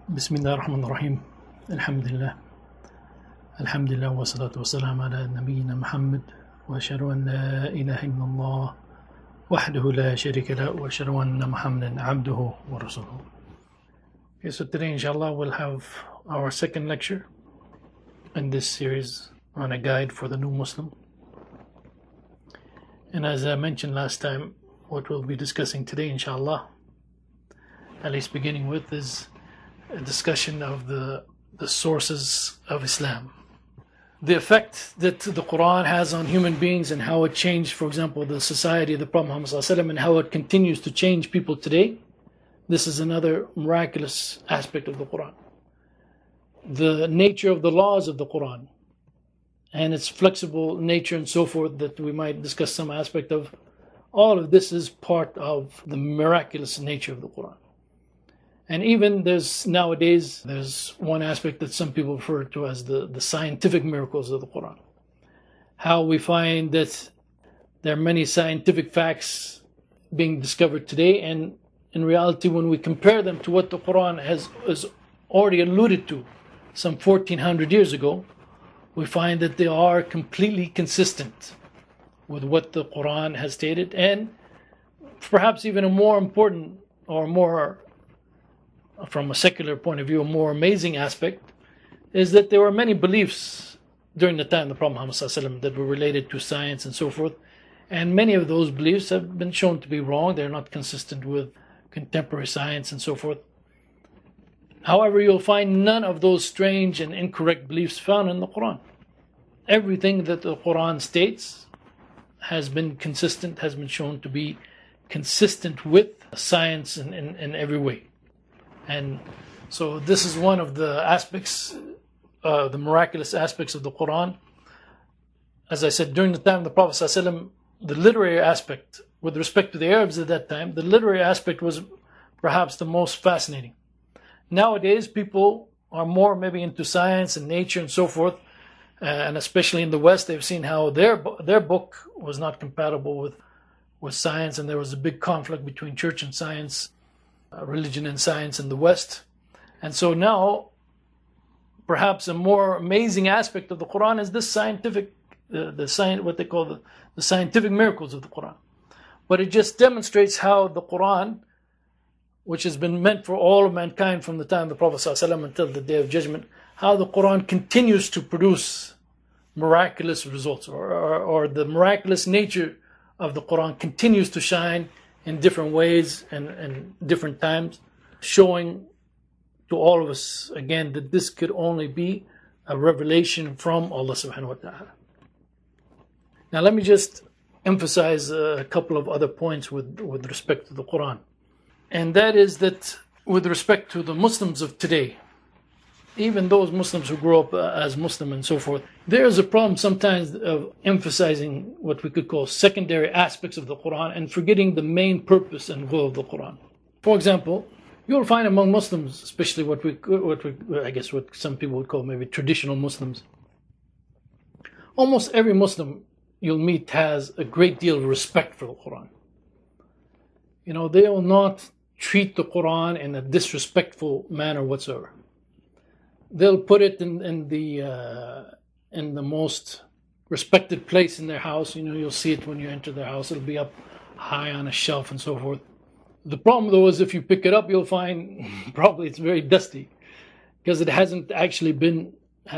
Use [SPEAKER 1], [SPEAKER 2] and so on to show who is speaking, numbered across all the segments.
[SPEAKER 1] بسم الله الرحمن الرحيم. الحمد لله والصلاة والسلام على نبينا محمد وأشهد أن لا إله إلا الله وحده لا شريك له وأشهد أن محمدا عبده ورسوله. Okay, so today inshallah we'll have our second lecture in this series on a guide for the new Muslim. And as I mentioned last time, what we'll be discussing today inshallah, at least beginning with, is a discussion of the sources of Islam. The effect that the Quran has on human beings and how it changed, for example, the society of the Prophet Muhammad ﷺ, and how it continues to change people today. This is another miraculous aspect of the Quran. The nature of the laws of the Quran and its flexible nature and so forth, that we might discuss some aspect of. All of this is part of the miraculous nature of the Quran. And even nowadays, there's one aspect that some people refer to as the scientific miracles of the Quran. How we find that there are many scientific facts being discovered today, and in reality, when we compare them to what the Quran has already alluded to some 1400 years ago, we find that they are completely consistent with what the Quran has stated. And perhaps even a more important, or more from a secular point of view, a more amazing aspect is that there were many beliefs during the time of the Prophet Muhammad ﷺ that were related to science and so forth, and many of those beliefs have been shown to be wrong. They're not consistent with contemporary science and so forth. However, you'll find none of those strange and incorrect beliefs found in the Quran. Everything that the Quran states has been consistent, has been shown to be consistent with science in every way. And so this is one of the aspects, the miraculous aspects of the Quran. As I said, during the time of the Prophet ﷺ, the literary aspect, with respect to the Arabs at that time, the literary aspect was perhaps the most fascinating. Nowadays, people are more maybe into science and nature and so forth, and especially in the West, they've seen how their book was not compatible with science, and there was a big conflict between church and science, religion and science in the West. And so now, perhaps a more amazing aspect of the Quran is this scientific, what they call the scientific miracles of the Quran. But it just demonstrates how the Quran, which has been meant for all of mankind from the time of the Prophet ﷺ until the Day of Judgment, how the Quran continues to produce miraculous results, or the miraculous nature of the Quran continues to shine in different ways and different times, showing to all of us again that this could only be a revelation from Allah subhanahu wa ta'ala. Now let me just emphasize a couple of other points with respect to the Quran. And that is that with respect to the Muslims of today, even those Muslims who grow up as Muslim and so forth, there is a problem sometimes of emphasizing what we could call secondary aspects of the Quran and forgetting the main purpose and goal of the Quran. For example, you'll find among Muslims, especially what some people would call maybe traditional Muslims, almost every Muslim you'll meet has a great deal of respect for the Quran. You know, they will not treat the Quran in a disrespectful manner whatsoever. They'll put it in the most respected place in their house. You know, you'll see it when you enter their house. It'll be up high on a shelf and so forth. The problem, though, is if you pick it up, you'll find probably it's very dusty because it hasn't been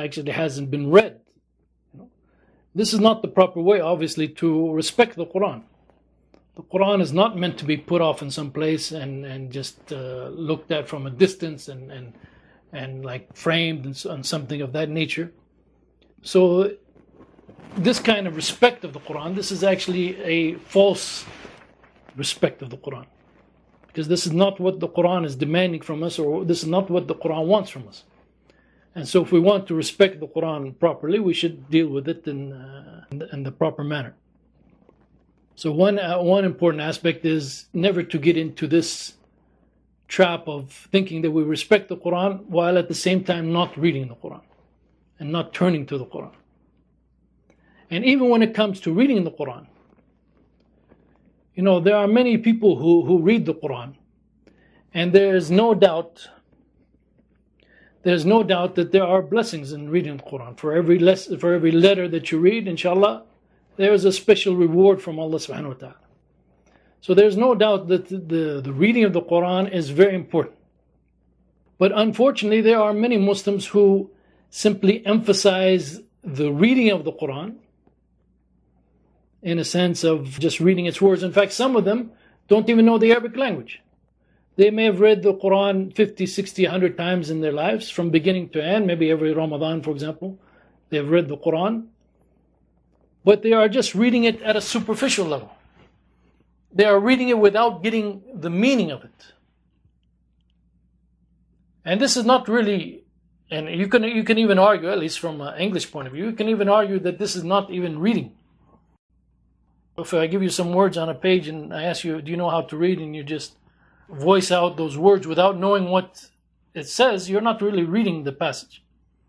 [SPEAKER 1] read. You know? This is not the proper way, obviously, to respect the Quran. The Quran is not meant to be put off in some place and just looked at from a distance and like framed and something of that nature. So this kind of respect of the Quran, this is actually a false respect of the Quran, because this is not what the Quran is demanding from us, or this is not what the Quran wants from us. And so if we want to respect the Quran properly, we should deal with it in the proper manner. So one important aspect is never to get into this trap of thinking that we respect the Quran while at the same time not reading the Quran and not turning to the Quran. And even when it comes to reading the Quran, you know, there are many people who read the Quran, and there is no doubt there's no doubt that there are blessings in reading the Quran. For every letter that you read, inshallah, there is a special reward from Allah subhanahu wa ta'ala. So there's no doubt that the reading of the Quran is very important. But unfortunately, there are many Muslims who simply emphasize the reading of the Quran in a sense of just reading its words. In fact, some of them don't even know the Arabic language. They may have read the Quran 50, 60, 100 times in their lives, from beginning to end, maybe every Ramadan, for example. They've read the Quran. But they are just reading it at a superficial level. They are reading it without getting the meaning of it. And this is not really, and you can even argue, at least from an English point of view, you can even argue that this is not even reading. If I give you some words on a page and I ask you, do you know how to read, and you just voice out those words without knowing what it says, you're not really reading the passage.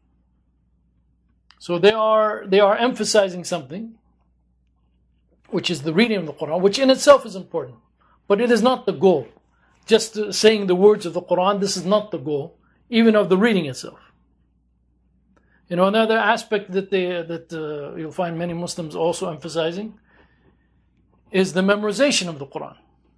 [SPEAKER 1] So they are emphasizing something, which is the reading of the Quran, which in itself is important, but it is not the goal. Just saying the words of the Quran, this is not the goal, even of the reading itself. Another aspect that you'll find many Muslims also emphasizing is the memorization of the Quran.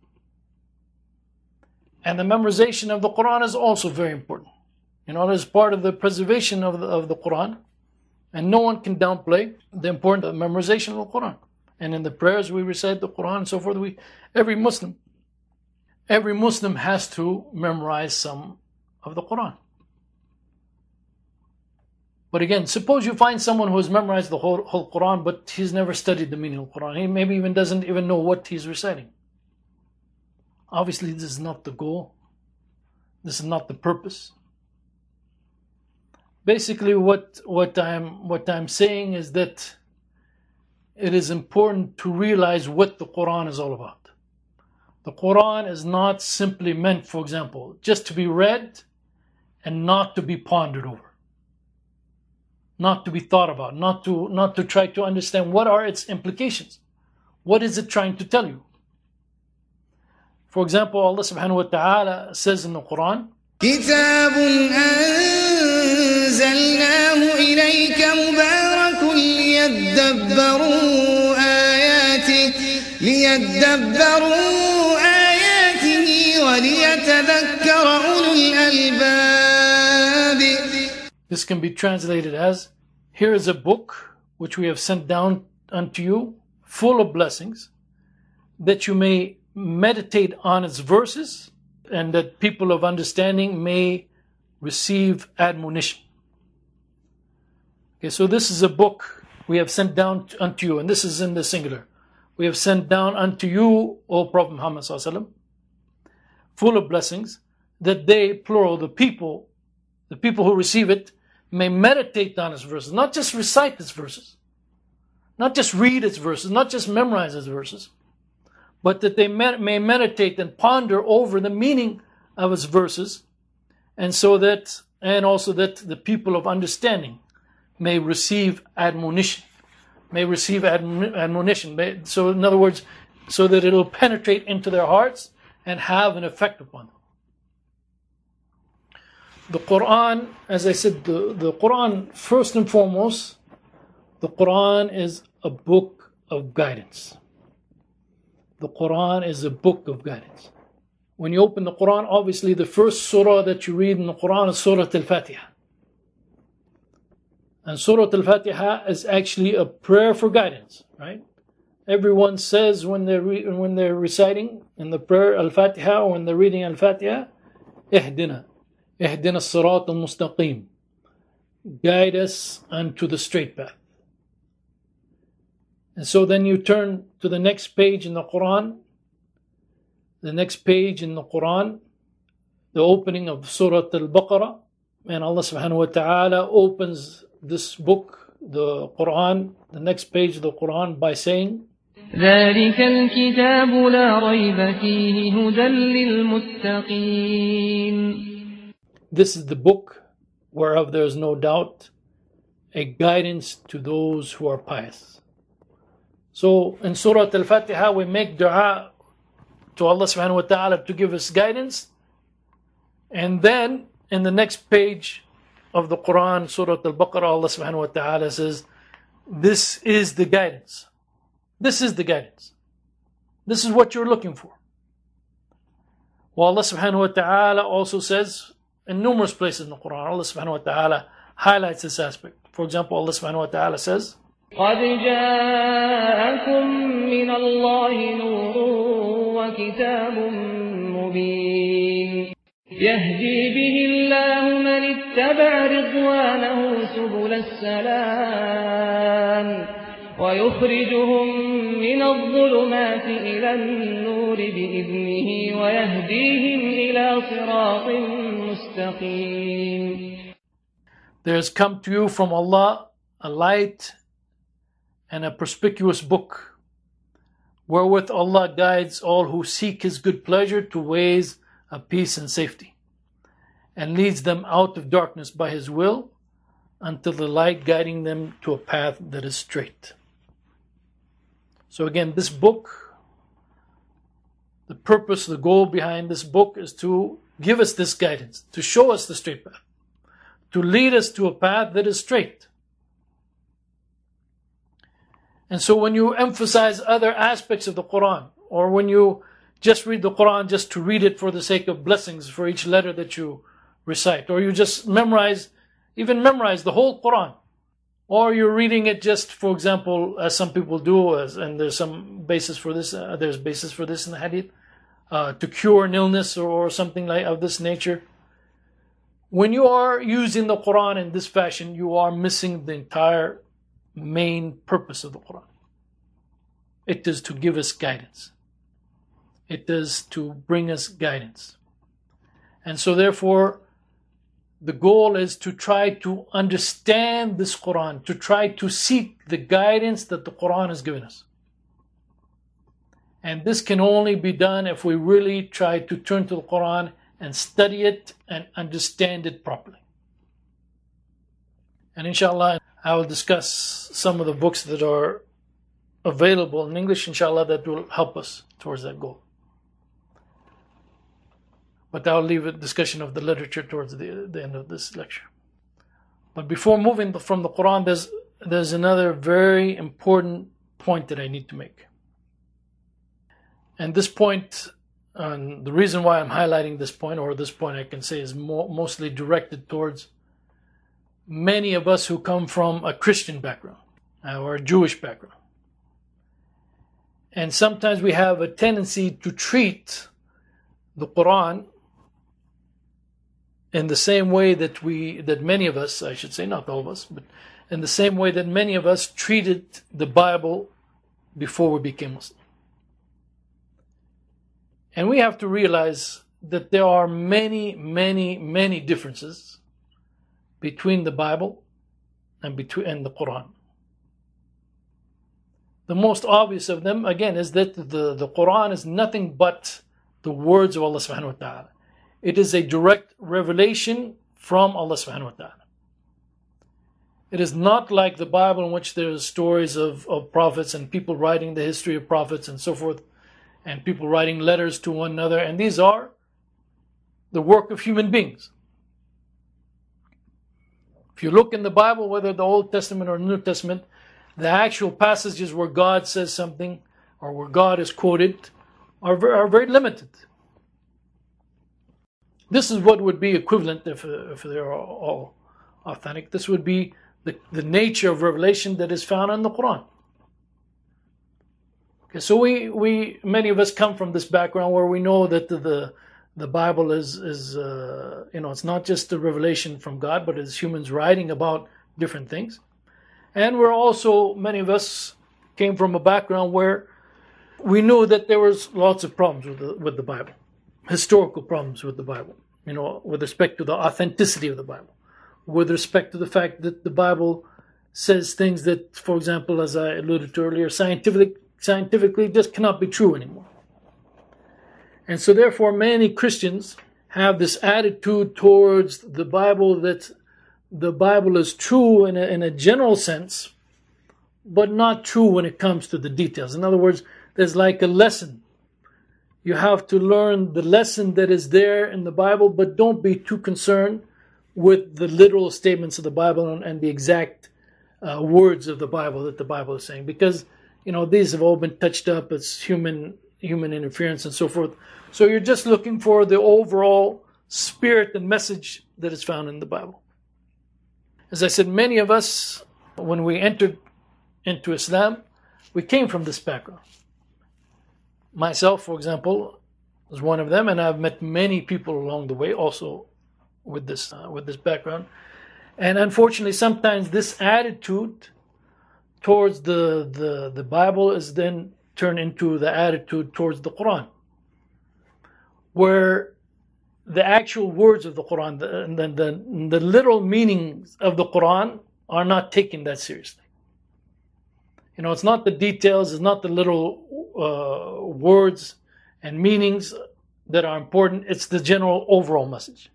[SPEAKER 1] And the memorization of the Quran is also very important. It is part of the preservation of the Quran. And no one can downplay the importance of memorization of the Quran. And in the prayers we recite the Quran and so forth. Every Muslim has to memorize some of the Quran. But again, suppose you find someone who has memorized the whole Quran, but he's never studied the meaning of the Quran. He maybe even doesn't even know what he's reciting. Obviously, this is not the goal. This is not the purpose. Basically, what I'm saying is that it is important to realize what the Quran is all about. The Quran is not simply meant, for example, just to be read and not to be pondered over, not to be thought about, not to try to understand what are its implications. What is it trying to tell you? For example, Allah subhanahu wa ta'ala says in the Quran,
[SPEAKER 2] كتاب أنزلناه إليك مبارك ليدبروا آياته وليتذكر أولو الألباب.
[SPEAKER 1] This can be translated as, here is a book which we have sent down unto you, full of blessings, that you may meditate on its verses, and that people of understanding may receive admonition. Okay, so this is a book we have sent down unto you, and this is in the singular. We have sent down unto you, O Prophet Muhammad sallallahu alaihi wasallam, full of blessings, that they, plural, the people who receive it, may meditate on its verses, not just recite its verses, not just read its verses, not just memorize its verses, but that they may meditate and ponder over the meaning of its verses, and also that the people of understanding may receive admonition. So in other words, so that it will penetrate into their hearts and have an effect upon them. The Quran, as I said, the Quran, first and foremost, the Quran is a book of guidance. The Quran is a book of guidance. When you open the Quran, obviously the first surah that you read in the Quran is Surah Al-Fatiha. And Surah Al-Fatiha is actually a prayer for guidance, right? Everyone says when they're reciting in the prayer Al-Fatiha, or when they're reading Al-Fatiha, Ihdina as-sirat al-mustaqim. Guide us unto the straight path. And so then you turn to the next page in the Quran. The next page in the Quran, the opening of Surah Al-Baqarah, and Allah subhanahu wa ta'ala opens this book, the Quran, the next page of the Quran, by saying,
[SPEAKER 3] ذلك الكتاب لا ريب فيه هدى للمتقين.
[SPEAKER 1] This is the book whereof there is no doubt, a guidance to those who are pious. So in Surah Al-Fatiha we make dua to Allah subhanahu wa ta'ala to give us guidance, and then in the next page of the Quran, Surah Al-Baqarah, Allah subhanahu wa ta'ala says, this is the guidance. This is the guidance. This is what you're looking for. Well, Allah subhanahu wa ta'ala also says in numerous places in the Quran, Allah subhanahu wa ta'ala highlights this aspect. For example, Allah subhanahu wa ta'ala says,
[SPEAKER 3] قَدْ جَاءَكُم مِّنَ اللَّهِ نُورٌ وَكِتَابٌ مُّبِينٌ يَهْدِي بِهِ اللَّهُ مَنِ اتَّبَعَ رِضْوَانَهُ سُبُلَ السَّلَامِ وَيُخْرِجُهُم مِّنَ الظُّلُمَاتِ إِلَى النُّورِ بِإِذْنِهِ وَيَهْدِيهِمْ إِلَى صِرَاطٍ مُّسْتَقِيمٍ.
[SPEAKER 1] There has come to you from Allah a light and a perspicuous book, wherewith Allah guides all who seek His good pleasure to ways of peace and safety, and leads them out of darkness by His will until the light guiding them to a path that is straight. So again, this book, the purpose, the goal behind this book is to give us this guidance, to show us the straight path, to lead us to a path that is straight. And so when you emphasize other aspects of the Quran, or when you just read the Quran just to read it for the sake of blessings for each letter that you recite, or you just memorize the whole Quran, or you're reading it just, for example, as some people do, and there's some basis for this, there's basis for this in the hadith, to cure an illness or something like of this nature. When you are using the Quran in this fashion, you are missing the entire main purpose of the Quran. It is to give us guidance. It is to bring us guidance. And so therefore, the goal is to try to understand this Quran, to try to seek the guidance that the Quran has given us. And this can only be done if we really try to turn to the Quran and study it and understand it properly. And inshallah, I will discuss some of the books that are available in English, inshallah, that will help us towards that goal. But I'll leave a discussion of the literature towards the end of this lecture. But before moving from the Quran, there's another very important point that I need to make. And this point, the reason why I'm highlighting this point, or this point I can say is mostly directed towards many of us who come from a Christian background or a Jewish background. And sometimes we have a tendency to treat the Quran in the same way that many of us, I should say, not all of us, but in the same way that many of us treated the Bible before we became Muslim. And we have to realize that there are many, many, many differences between the Bible and the Quran. The most obvious of them, again, is that the Quran is nothing but the words of Allah subhanahu wa ta'ala. It is a direct revelation from Allah subhanahu wa ta'ala. It is not like the Bible, in which there are stories of prophets and people writing the history of prophets and so forth, and people writing letters to one another, and these are the work of human beings. If you look in the Bible, whether the Old Testament or New Testament, the actual passages where God says something or where God is quoted are very limited. This is what would be equivalent, if they are all authentic, this would be the nature of revelation that is found in the Quran. Okay, so we many of us come from this background where we know that the Bible is it's not just a revelation from God, but it's humans writing about different things. And many of us came from a background where we knew that there was lots of problems with the Bible, historical problems with the Bible, with respect to the authenticity of the Bible, with respect to the fact that the Bible says things that, for example, as I alluded to earlier, scientifically just cannot be true anymore. And so therefore many Christians have this attitude towards the Bible that the Bible is true in a general sense, but not true when it comes to the details. In other words, there's like a lesson. You have to learn the lesson that is there in the Bible, but don't be too concerned with the literal statements of the Bible and the exact words of the Bible that the Bible is saying, because these have all been touched up as human interference and so forth. So you're just looking for the overall spirit and message that is found in the Bible. As I said, many of us, when we entered into Islam, we came from this background. Myself, for example, was one of them, and I've met many people along the way also with this background. And unfortunately, sometimes this attitude towards the Bible is then turned into the attitude towards the Quran, where the actual words of the Quran, the literal meanings of the Quran are not taken that seriously. It's not the details, it's not the little words and meanings that are important, it's the general overall message.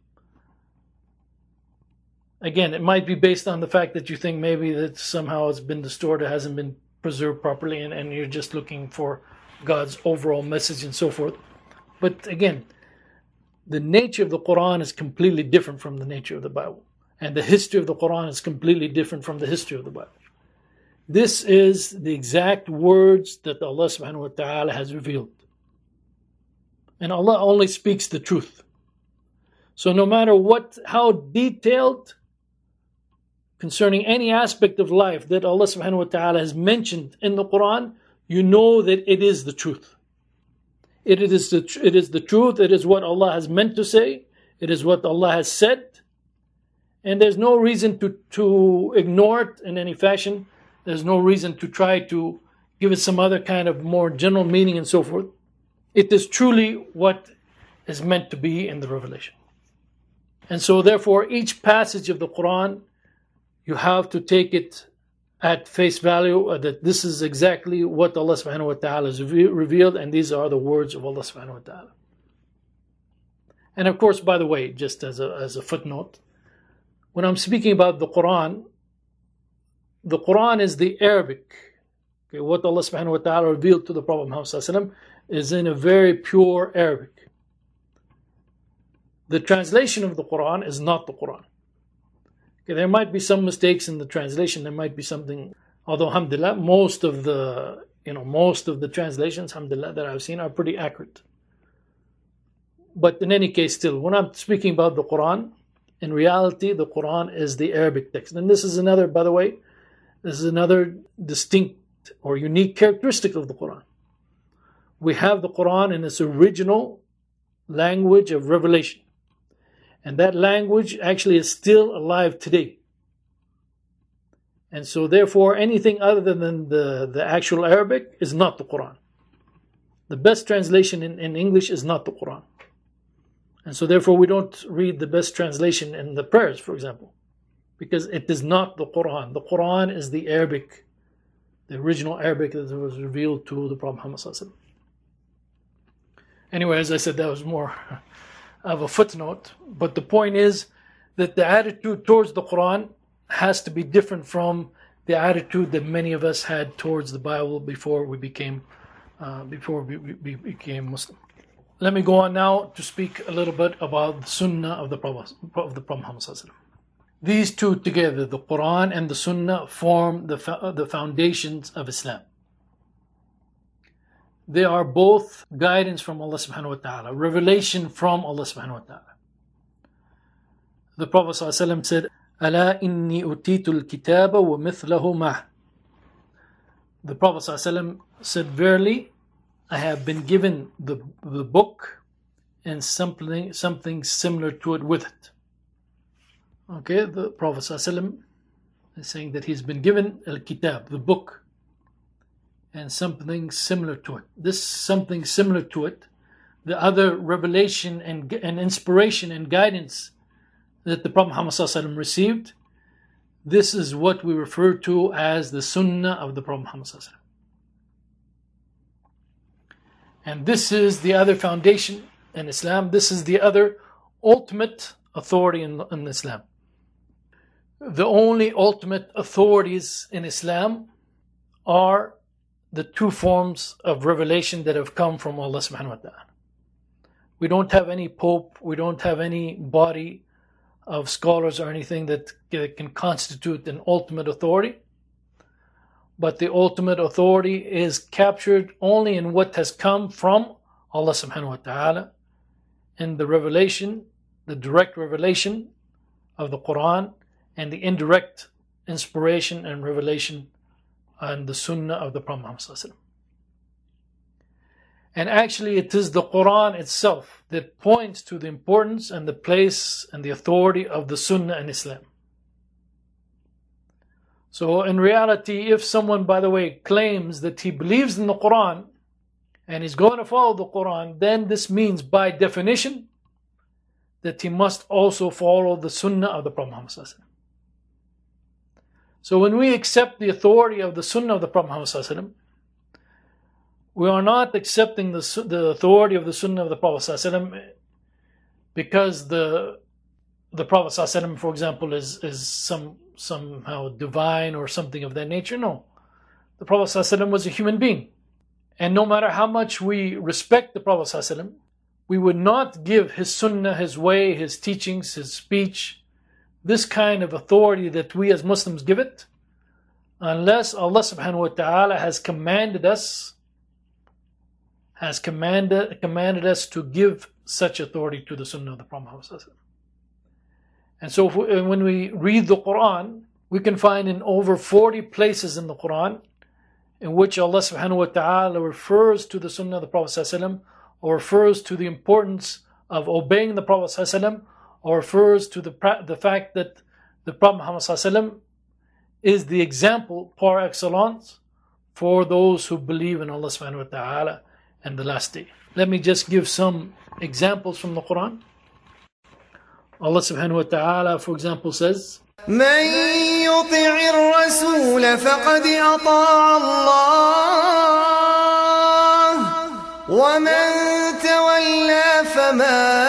[SPEAKER 1] Again, it might be based on the fact that you think maybe that somehow it's been distorted, hasn't been preserved properly, and you're just looking for God's overall message and so forth. But again, the nature of the Quran is completely different from the nature of the Bible. And the history of the Quran is completely different from the history of the Bible. This is the exact words that Allah subhanahu wa ta'ala has revealed. And Allah only speaks the truth. So no matter how detailed concerning any aspect of life that Allah subhanahu wa ta'ala has mentioned in the Quran, you know that it is the truth. It is the truth. It is what Allah has meant to say. It is what Allah has said. And there's no reason to ignore it in any fashion. There's no reason to try to give it some other kind of more general meaning and so forth. It is truly what is meant to be in the revelation. And so therefore, each passage of the Quran, you have to take it at face value, that this is exactly what Allah subhanahu wa ta'ala has revealed, and these are the words of Allah subhanahu wa ta'ala. And of course, by the way, just as a footnote, when I'm speaking about the Quran is the Arabic. Okay, what Allah subhanahu wa ta'ala revealed to the Prophet Muhammad sallallahu alaihi wasallam is in a very pure Arabic. The translation of the Quran is not the Quran. Okay, there might be some mistakes in the translation. There might be something, although alhamdulillah, most of the translations, alhamdulillah, that I've seen are pretty accurate. But in any case, still, when I'm speaking about the Quran, in reality, the Quran is the Arabic text. And this is another, by the way, distinct or unique characteristic of the Quran. We have the Quran in its original language of revelation. And that language actually is still alive today. And so therefore, anything other than the actual Arabic is not the Quran. The best translation in English is not the Quran. And so therefore, we don't read the best translation in the prayers, for example, because it is not the Quran. The Quran is the Arabic, the original Arabic that was revealed to the Prophet Muhammad sallallahu alaihi wasallam. Anyway, as I said, that was more of a footnote. But the point is that the attitude towards the Quran has to be different from the attitude that many of us had towards the Bible before we became Muslim. Let me go on now to speak a little bit about the Sunnah of the Prophet Muhammad sallallahu alaihi wasallam. These two together, the Quran and the Sunnah, form the foundations of Islam. They are both guidance from Allah subhanahu wa ta'ala, revelation from Allah subhanahu wa ta'ala. The Prophet ﷺ said, أَلَا إِنِّي أُتِيتُ الْكِتَابَ وَمِثْلَهُ مَعَهُ. The Prophet ﷺ said, verily, I have been given the book and something similar to it with it. Okay, the Prophet ﷺ is saying that he's been given al-kitab, the book, and something similar to it. This something similar to it, the other revelation and inspiration and guidance that the Prophet Muhammad ﷺ received, this is what we refer to as the Sunnah of the Prophet Muhammad ﷺ. And this is the other foundation in Islam. This is the other ultimate authority in Islam. The only ultimate authorities in Islam are the two forms of revelation that have come from Allah subhanahu wa ta'ala. We don't have any pope, we don't have any body of scholars or anything that can constitute an ultimate authority. But the ultimate authority is captured only in what has come from Allah subhanahu wa ta'ala in the revelation, the direct revelation of the Quran, and the indirect inspiration and revelation and the Sunnah of the Prophet Muhammad. And actually it is the Quran itself that points to the importance and the place and the authority of the Sunnah in Islam. So in reality, if someone, by the way, claims that he believes in the Quran and he's going to follow the Quran, then this means by definition that he must also follow the Sunnah of the Prophet Muhammad. So when we accept the authority of the Sunnah of the Prophet Muhammad, we are not accepting the authority of the Sunnah of the Prophet because the Prophet, for example, is somehow divine or something of that nature. No. The Prophet was a human being. And no matter how much we respect the Prophet, we would not give his Sunnah, his way, his teachings, his speech, this kind of authority that we as Muslims give it, unless Allah subhanahu wa ta'ala has commanded us to give such authority to the Sunnah of the Prophet. And so when we read the Quran, we can find in over 40 places in the Quran in which Allah subhanahu wa ta'ala refers to the Sunnah of the Prophet or refers to the importance of obeying the Prophet or refers to the fact that the Prophet Muhammad is the example par excellence for those who believe in Allah subhanahu wa ta'ala and the last day. Let me just give some examples from the Quran. Allah subhanahu wa ta'ala, for example, says,
[SPEAKER 2] من يطع الرسول فقد أطاع الله ومن تولى فما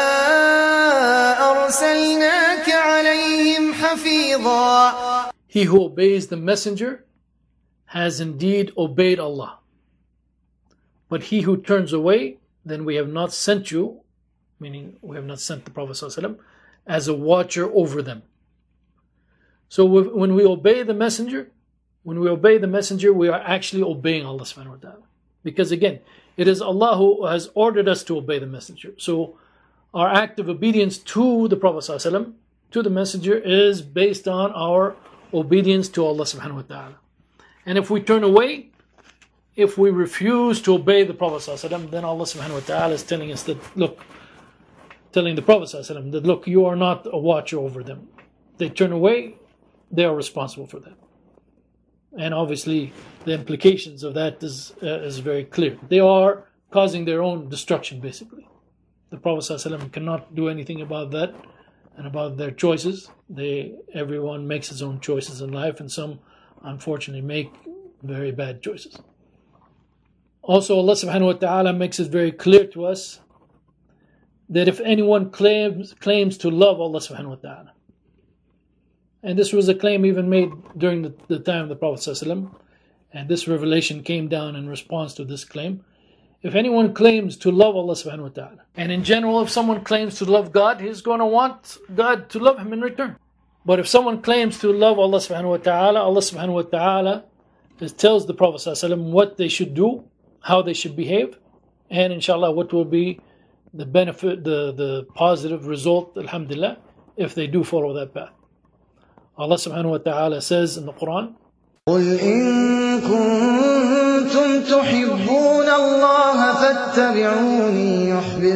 [SPEAKER 2] أرسلناك عليهم حفيظا.
[SPEAKER 1] He who obeys the messenger has indeed obeyed Allah. But he who turns away, then we have not sent you, meaning we have not sent the Prophet ﷺ, as a watcher over them. So when we obey the messenger, we are actually obeying Allah subhanahu wa ta'ala. Because again, it is Allah who has ordered us to obey the messenger. So our act of obedience to the Prophet ﷺ, to the messenger, is based on our obedience to Allah subhanahu wa ta'ala. And if we turn away, if we refuse to obey the Prophet ﷺ, then Allah subhanahu wa ta'ala is telling us that, telling the Prophet ﷺ that, look, you are not a watcher over them. They turn away, they are responsible for that. And obviously the implications of that is very clear. They are causing their own destruction, basically. The Prophet ﷺ cannot do anything about that and about their choices. Everyone makes his own choices in life, and some unfortunately make very bad choices. Also, Allah subhanahu wa ta'ala makes it very clear to us that if anyone claims to love Allah subhanahu wa ta'ala, and this was a claim even made during the time of the Prophet ﷺ, and this revelation came down in response to this claim. If anyone claims to love Allah subhanahu wa ta'ala, and in general if someone claims to love God, he's going to want God to love him in return. But if someone claims to love Allah subhanahu wa ta'ala, Allah subhanahu wa ta'ala tells the Prophet ﷺ what they should do, how they should behave, and inshallah what will be the benefit, the positive result, alhamdulillah, if they do follow that path. Allah subhanahu wa ta'ala says in the Quran,
[SPEAKER 2] قُلْ إِن كُنتُمْ تُحِبُّونَ اللَّهَ فَاتَّبِعُونِي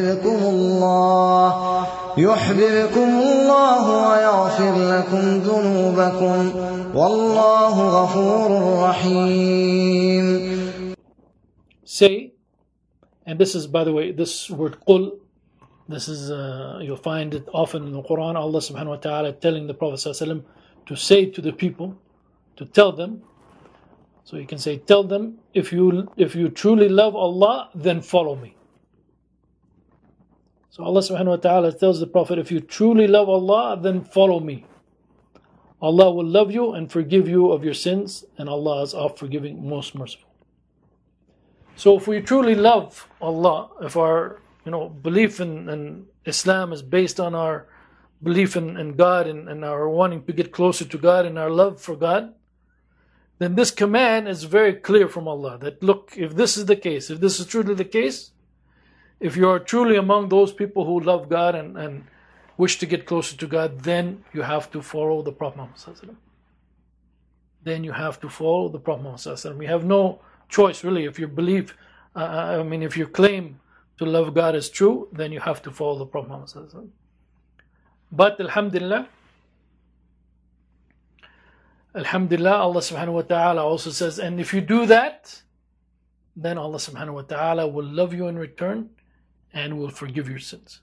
[SPEAKER 2] يُحْبِبْكُمُ اللَّهُ وَيَغْفِرْ لَكُمْ ذُنُوبَكُمْ وَاللَّهُ غَفُورٌ رَحِيمٌ.
[SPEAKER 1] Say, and this is, by the way, this word قُل, this is, you'll find it often in the Quran, Allah subhanahu wa ta'ala telling the Prophet ﷺ to say to the people, to tell them. So you can say, tell them, if you truly love Allah, then follow me. So Allah subhanahu wa ta'ala tells the Prophet, if you truly love Allah, then follow me. Allah will love you and forgive you of your sins, and Allah is oft forgiving, most merciful. So if we truly love Allah, if our belief in Islam is based on our belief in God and our wanting to get closer to God and our love for God, then this command is very clear from Allah that, look, if this is the case, if this is truly the case, if you are truly among those people who love God and wish to get closer to God, then you have to follow the Prophet Muhammad. Then you have to follow the Prophet Muhammad. We have no choice really. If you believe, if your claim to love God is true, then you have to follow the Prophet Muhammad. But Alhamdulillah, Allah subhanahu wa ta'ala also says, and if you do that, then Allah subhanahu wa ta'ala will love you in return and will forgive your sins.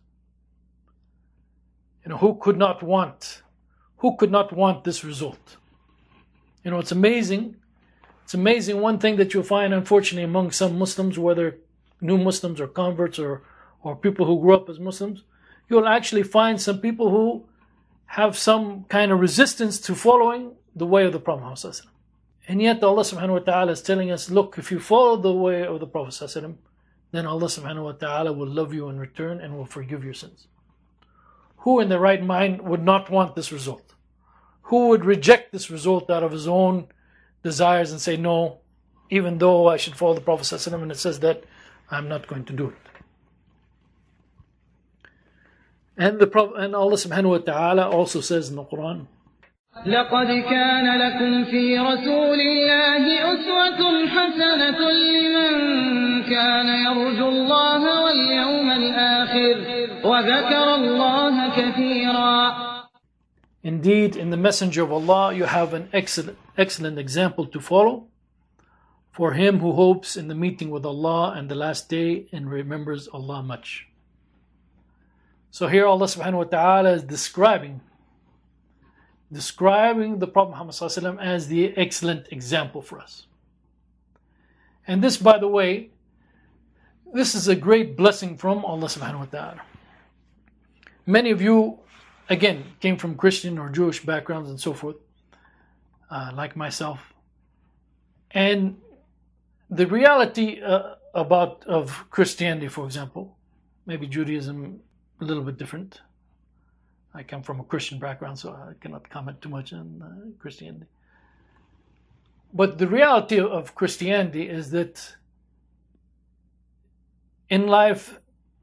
[SPEAKER 1] Who could not want this result? It's amazing. It's amazing. One thing that you'll find, unfortunately, among some Muslims, whether new Muslims or converts or people who grew up as Muslims, you'll actually find some people who have some kind of resistance to following the way of the Prophet Muhammad. And yet Allah subhanahu wa ta'ala is telling us, look, if you follow the way of the Prophet, then Allah subhanahu wa ta'ala will love you in return and will forgive your sins. Who in their right mind would not want this result? Who would reject this result out of his own desires and say, no, even though I should follow the Prophet and it says that, I'm not going to do it. And Allah subhanahu wa ta'ala also says in the Quran,
[SPEAKER 3] لقد كان لكم في رسول الله أسوة حسنة لمن كان يرجو الله واليوم الآخر وذكر الله كثيرا.
[SPEAKER 1] Indeed, in the Messenger of Allah, you have an excellent example to follow for him who hopes in the meeting with Allah and the last day and remembers Allah much. So here Allah subhanahu wa ta'ala is describing the Prophet Muhammad as the excellent example for us. And this, by the way, this is a great blessing from Allah subhanahu wa ta'ala. Many of you, again, came from Christian or Jewish backgrounds and so forth, like myself. And the reality of Christianity, for example, maybe Judaism a little bit different. I come from a Christian background, so I cannot comment too much on Christianity. But the reality of Christianity is that in life,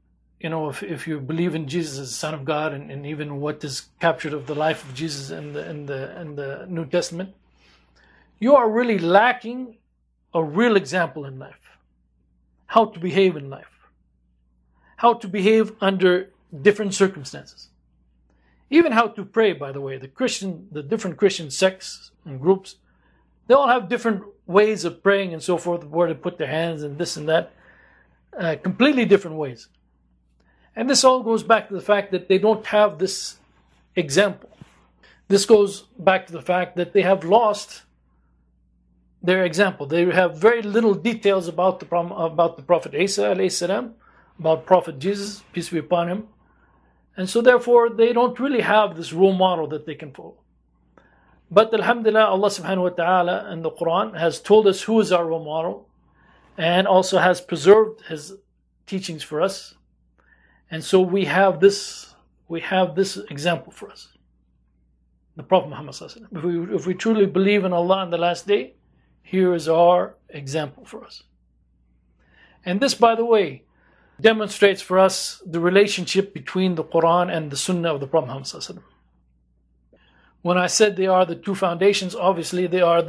[SPEAKER 1] if you believe in Jesus as the Son of God and even what is captured of the life of Jesus in the New Testament, you are really lacking a real example in life. How to behave in life. How to behave under different circumstances. Even how to pray, by the way. The different Christian sects and groups, they all have different ways of praying and so forth, where to put their hands and this and that. Completely different ways. And this all goes back to the fact that they don't have this example. This goes back to the fact that they have lost their example. They have very little details about the Prophet Isa alayhi salam, about Prophet Jesus, peace be upon him. And so therefore they don't really have this role model that they can follow. But alhamdulillah, Allah subhanahu wa ta'ala in the Quran has told us who is our role model and also has preserved his teachings for us. And so we have this example for us. The Prophet Muhammad sallallahu alaihi wasallam. If we truly believe in Allah and the last day, here is our example for us. And this, by the way, demonstrates for us the relationship between the Quran and the Sunnah of the Prophet Muhammad sallallahu alaihi wasallam. When I said they are the two foundations, obviously they are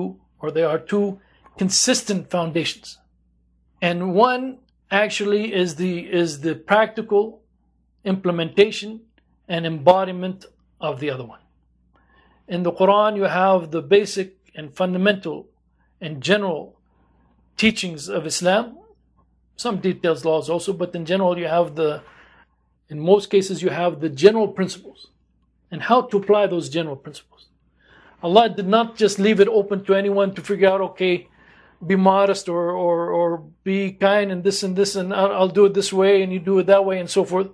[SPEAKER 1] two consistent foundations. And one actually is the practical implementation and embodiment of the other one. In the Quran, you have the basic and fundamental and general teachings of Islam, some details laws also, but in general in most cases you have the general principles and how to apply those general principles. Allah did not just leave it open to anyone to figure out, okay, be modest or be kind and this and I'll do it this way and you do it that way and so forth.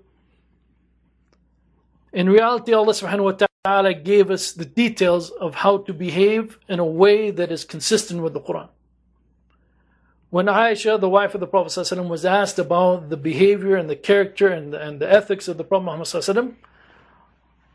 [SPEAKER 1] In reality, Allah subhanahu wa ta'ala gave us the details of how to behave in a way that is consistent with the Quran. When Aisha, the wife of the Prophet ﷺ, was asked about the behavior and the character and the ethics of the Prophet Muhammad ﷺ,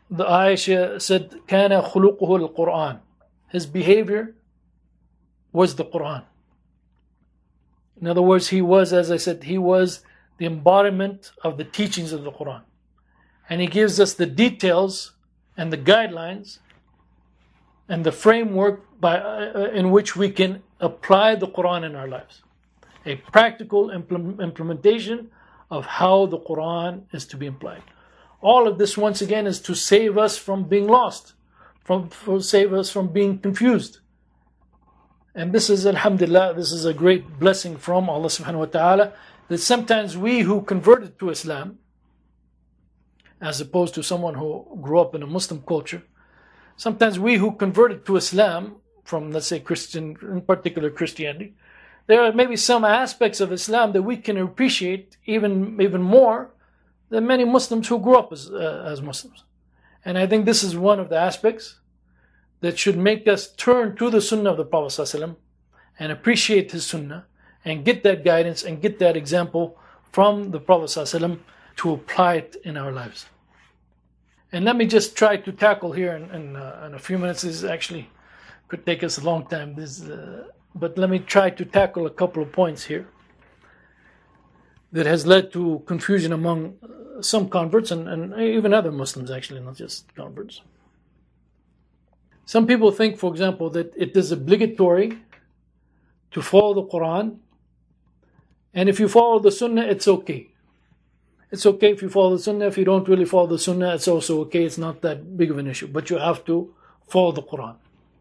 [SPEAKER 1] the Aisha said, كَانَ خُلُقُهُ الْقُرْآنِ. His behavior was the Quran. In other words, he was, as I said, he was the embodiment of the teachings of the Quran. And he gives us the details and the guidelines and the framework in which we can apply the Quran in our lives. A practical implementation of how the Quran is to be applied. All of this, once again, is to save us from being lost, save us from being confused. And this is, alhamdulillah, this is a great blessing from Allah subhanahu wa ta'ala, that sometimes we who converted to Islam, as opposed to someone who grew up in a Muslim culture, sometimes we who converted to Islam from, let's say, Christian, in particular Christianity, there are maybe some aspects of Islam that we can appreciate even more than many Muslims who grew up as Muslims. And I think this is one of the aspects that should make us turn to the Sunnah of the Prophet ﷺ and appreciate his Sunnah and get that guidance and get that example from the Prophet ﷺ to apply it in our lives. And let me just try to tackle here in a few minutes. This actually could take us a long time. But let me try to tackle a couple of points here that has led to confusion among some converts and even other Muslims, actually, not just converts. Some people think, for example, that it is obligatory to follow the Quran, and if you follow the Sunnah, it's okay. It's okay if you follow the Sunnah. If you don't really follow the Sunnah, it's also okay. It's not that big of an issue, but you have to follow the Quran.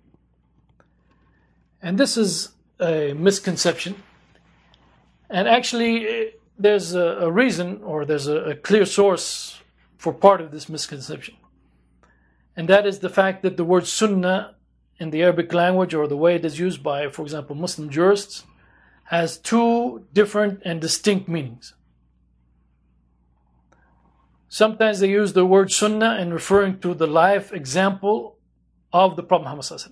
[SPEAKER 1] And this is a misconception. And actually, there's a reason, or there's a clear source for part of this misconception. And that is the fact that the word Sunnah in the Arabic language, or the way it is used by, for example, Muslim jurists, has two different and distinct meanings. Sometimes they use the word Sunnah in referring to the life example of the Prophet Muhammad ﷺ.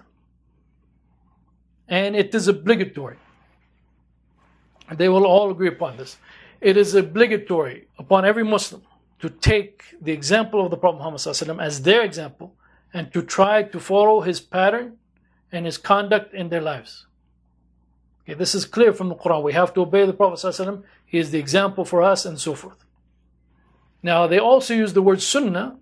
[SPEAKER 1] And it is obligatory. They will all agree upon this. It is obligatory upon every Muslim to take the example of the Prophet Muhammad ﷺ as their example and to try to follow his pattern and his conduct in their lives. Okay, this is clear from the Quran. We have to obey the Prophet ﷺ. He is the example for us, and so forth. Now, they also use the word Sunnah,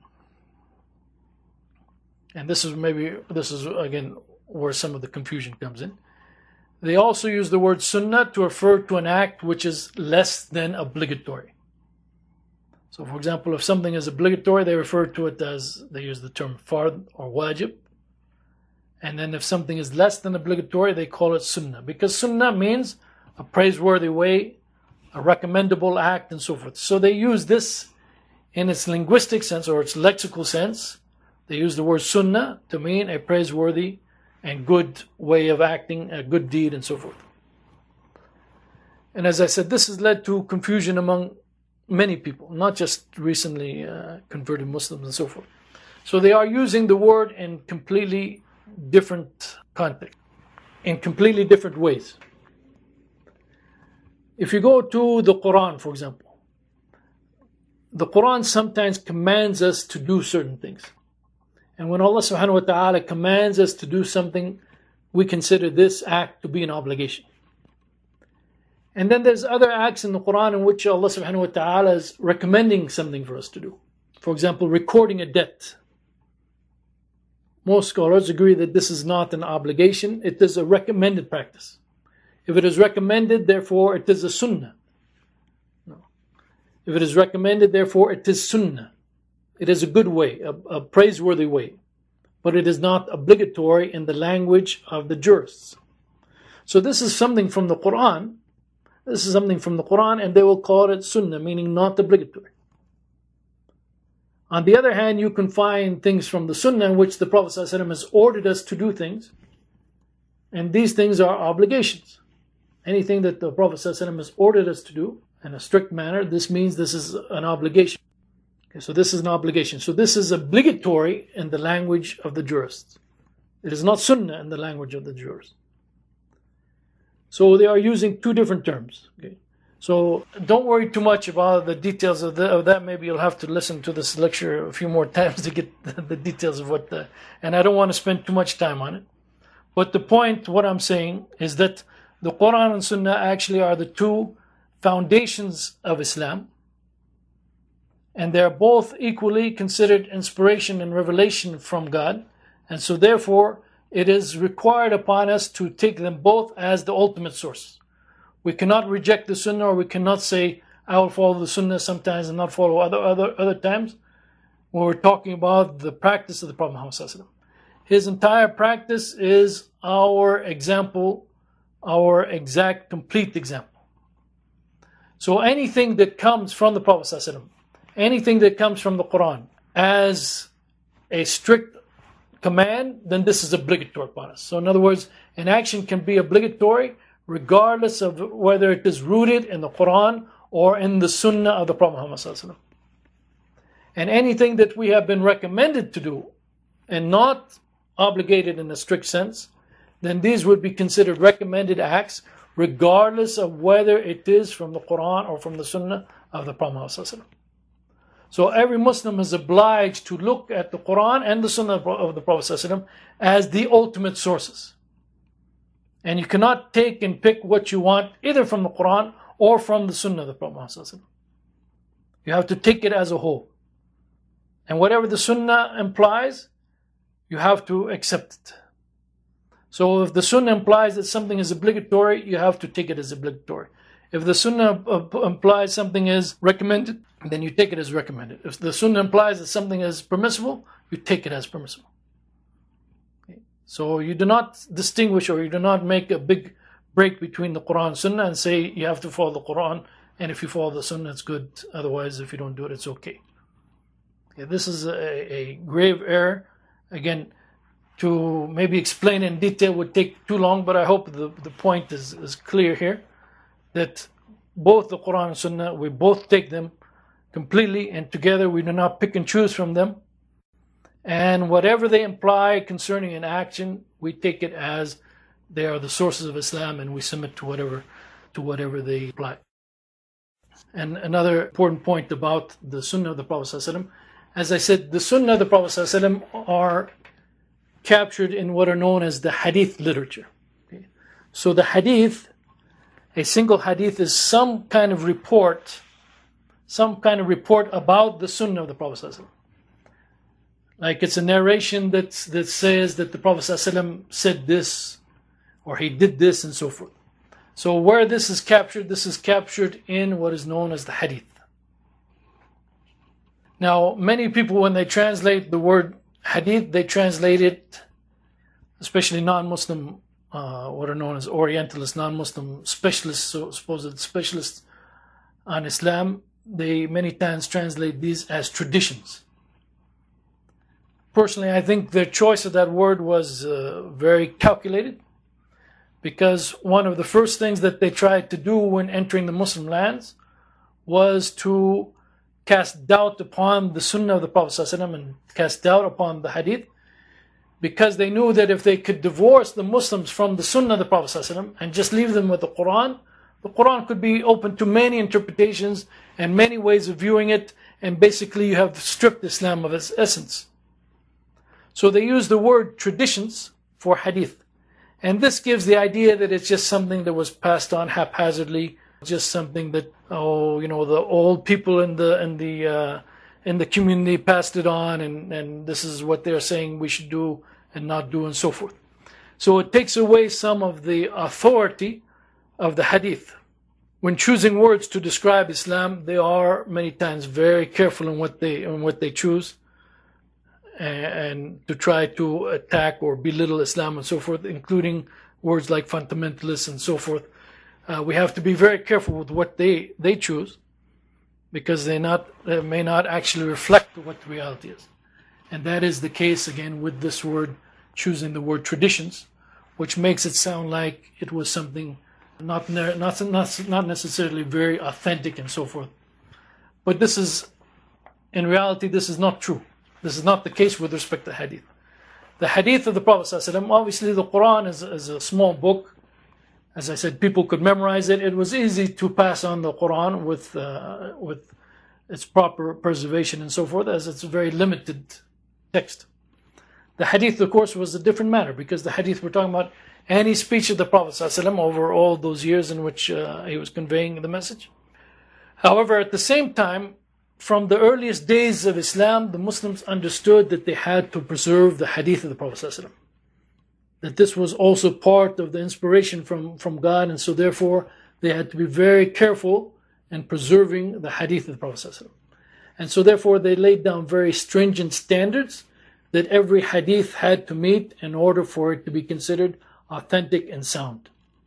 [SPEAKER 1] and this is again where some of the confusion comes in. They also use the word Sunnah to refer to an act which is less than obligatory. So, for example, if something is obligatory, they refer to it as, they use the term fard or wajib. And then if something is less than obligatory, they call it Sunnah. Because Sunnah means a praiseworthy way, a recommendable act, and so forth. So they use this in its linguistic sense, or its lexical sense. They use the word Sunnah to mean a praiseworthy and good way of acting, a good deed, and so forth. And as I said, this has led to confusion among many people, not just recently converted Muslims and so forth. So they are using the word in completely different context, in completely different ways. If you go to the Quran, for example, the Quran sometimes commands us to do certain things. And when Allah subhanahu wa ta'ala commands us to do something, we consider this act to be an obligation. And then there's other acts in the Quran in which Allah subhanahu wa ta'ala is recommending something for us to do. For example, recording a debt. Most scholars agree that this is not an obligation, it is a recommended practice. If it is recommended, therefore it is a sunnah. No. If it is recommended, therefore it is sunnah. It is a good way, a praiseworthy way. But it is not obligatory in the language of the jurists. So this is something from the Quran. This is something from the Quran, and they will call it sunnah, meaning not obligatory. On the other hand, you can find things from the sunnah in which the Prophet ﷺ has ordered us to do things, and these things are obligations. Anything that the Prophet ﷺ has ordered us to do in a strict manner, this means this is an obligation. Okay, so this is an obligation. So this is obligatory in the language of the jurists. It is not sunnah in the language of the jurists. So they are using two different terms. Okay? So don't worry too much about the details of that. Maybe you'll have to listen to this lecture a few more times to get the details of and I don't want to spend too much time on it. But the point, what I'm saying, is that the Quran and Sunnah actually are the two foundations of Islam. And they're both equally considered inspiration and revelation from God. And so therefore, it is required upon us to take them both as the ultimate source. We cannot reject the Sunnah, or we cannot say, I will follow the Sunnah sometimes and not follow other times. When we're talking about the practice of the Prophet Muhammad ﷺ. His entire practice is our example, our exact, complete example. So anything that comes from the Prophet ﷺ, anything that comes from the Quran as a strict command, then this is obligatory upon us. So in other words, an action can be obligatory regardless of whether it is rooted in the Quran or in the Sunnah of the Prophet Muhammad ﷺ. And anything that we have been recommended to do and not obligated in a strict sense, then these would be considered recommended acts regardless of whether it is from the Quran or from the Sunnah of the Prophet Muhammad ﷺ. So every Muslim is obliged to look at the Quran and the Sunnah of the Prophet ﷺ as the ultimate sources. And you cannot take and pick what you want either from the Quran or from the Sunnah of the Prophet Muhammad ﷺ. You have to take it as a whole. And whatever the Sunnah implies, you have to accept it. So if the Sunnah implies that something is obligatory, you have to take it as obligatory. If the Sunnah implies something is recommended, then you take it as recommended. If the Sunnah implies that something is permissible, you take it as permissible. Okay. So you do not distinguish, or you do not make a big break between the Quran and Sunnah and say you have to follow the Quran, and if you follow the Sunnah, it's good. Otherwise, if you don't do it, it's okay. Okay, this is a grave error. Again, to maybe explain in detail would take too long, but I hope the point is clear here, that both the Quran and Sunnah, we both take them completely and together. We do not pick and choose from them. And whatever they imply concerning an action, we take it as they are the sources of Islam, and we submit to whatever they imply. And another important point about the Sunnah of the Prophet ﷺ, as I said, the Sunnah of the Prophet ﷺ are captured in what are known as the Hadith literature. Okay. So the Hadith, a single Hadith, is some kind of report about the Sunnah of the Prophet ﷺ. Like it's a narration that says that the Prophet ﷺ said this, or he did this, and so forth. So where this is captured in what is known as the Hadith. Now, many people, when they translate the word Hadith, they translate it, especially non-Muslim, what are known as Orientalists, non-Muslim specialists, so supposed specialists on Islam, they many times translate these as traditions. Personally, I think their choice of that word was very calculated, because one of the first things that they tried to do when entering the Muslim lands was to cast doubt upon the Sunnah of the Prophet ﷺ and cast doubt upon the Hadith, because they knew that if they could divorce the Muslims from the Sunnah of the Prophet ﷺ and just leave them with the Quran could be open to many interpretations and many ways of viewing it, and basically you have stripped Islam of its essence. So they use the word traditions for Hadith. And this gives the idea that it's just something that was passed on haphazardly, just something that, the old people in the community passed it on, and this is what they're saying we should do and not do, and so forth. So it takes away some of the authority of the Hadith. When choosing words to describe Islam, they are many times very careful in what they choose, and to try to attack or belittle Islam and so forth, including words like fundamentalists and so forth. We have to be very careful with what they choose, because they may not actually reflect what the reality is. And that is the case again with this word, choosing the word traditions, which makes it sound like it was something not necessarily very authentic and so forth. But in reality, this is not true. This is not the case with respect to Hadith. The Hadith of the Prophet ﷺ, obviously the Quran is a small book, As I said, people could memorize it. It was easy to pass on the Quran with its proper preservation and so forth, as it's a very limited text. The hadith, of course, was a different matter, because the hadith, we're talking about any speech of the Prophet ﷺ over all those years in which he was conveying the message. However, at the same time, from the earliest days of Islam, the Muslims understood that they had to preserve the hadith of the Prophet ﷺ. That this was also part of the inspiration from God, and so therefore they had to be very careful in preserving the hadith of the Prophet ﷺ. And so therefore they laid down very stringent standards that every hadith had to meet in order for it to be considered authentic and sound.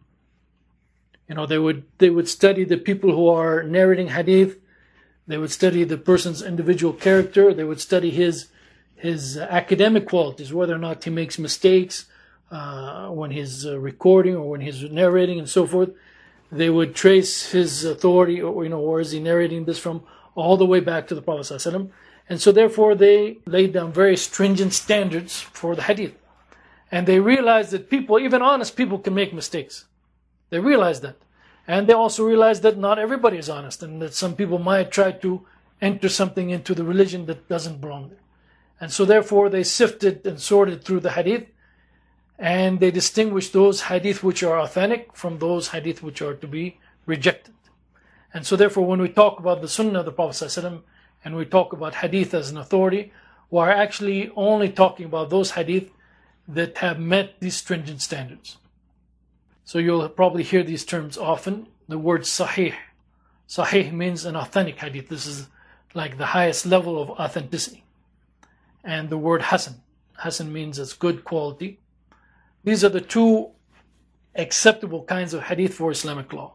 [SPEAKER 1] They would study the people who are narrating hadith. They would study the person's individual character. They would study his academic qualities, whether or not he makes mistakes when he's recording or when he's narrating and so forth. They would trace his authority, or where is he narrating this from, all the way back to the Prophet ﷺ. And so therefore they laid down very stringent standards for the hadith. And they realized that people, even honest people, can make mistakes. They realized that. And they also realized that not everybody is honest, and that some people might try to enter something into the religion that doesn't belong there. And so therefore they sifted and sorted through the hadith, and they distinguished those hadith which are authentic from those hadith which are to be rejected. And so therefore when we talk about the sunnah of the Prophet ﷺ, and we talk about hadith as an authority, we are actually only talking about those hadith that have met these stringent standards. So you'll probably hear these terms often. The word sahih. Sahih means an authentic hadith. This is like the highest level of authenticity. And the word hasan. Hasan means it's good quality. These are the two acceptable kinds of hadith for Islamic law.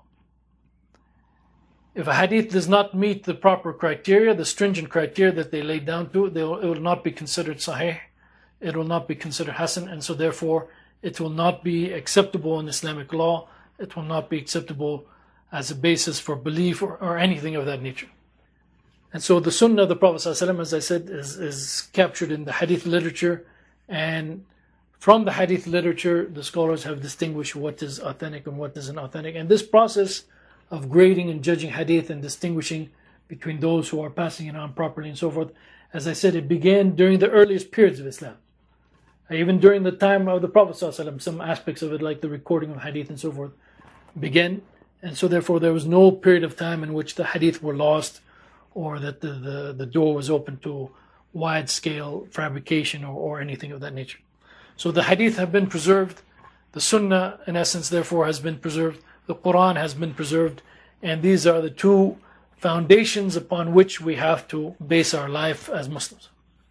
[SPEAKER 1] If a hadith does not meet the proper criteria, the stringent criteria that they laid down to, it will not be considered sahih. It will not be considered hasan, and so therefore it will not be acceptable in Islamic law. It will not be acceptable as a basis for belief or anything of that nature. And so the sunnah of the Prophet ﷺ, as I said, is captured in the hadith literature, and from the hadith literature the scholars have distinguished what is authentic and what isn't authentic. And this process of grading and judging hadith and distinguishing between those who are passing it on properly and so forth, as I said, it began during the earliest periods of Islam. Even during the time of the Prophet ﷺ, some aspects of it, like the recording of hadith and so forth, began. And so therefore there was no period of time in which the hadith were lost, or that the door was open to wide-scale fabrication or anything of that nature. So the hadith have been preserved. The sunnah, in essence, therefore, has been preserved. The Quran has been preserved. And these are the two foundations upon which we have to base our life as Muslims.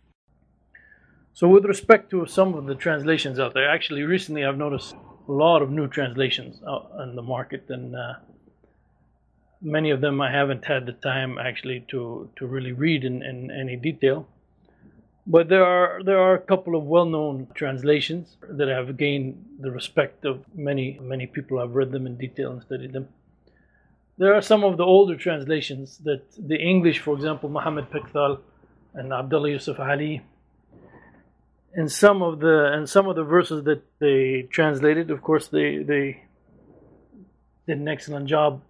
[SPEAKER 1] So with respect to some of the translations out there, actually recently I've noticed a lot of new translations out in the market, and many of them I haven't had the time actually to really read in any detail. But there are a couple of well-known translations that have gained the respect of many people who have read them in detail and studied them. There are some of the older translations that the English, for example, Muhammad Pickthall and Abdullah Yusuf Ali, and some of the verses that they translated, of course, they did an excellent job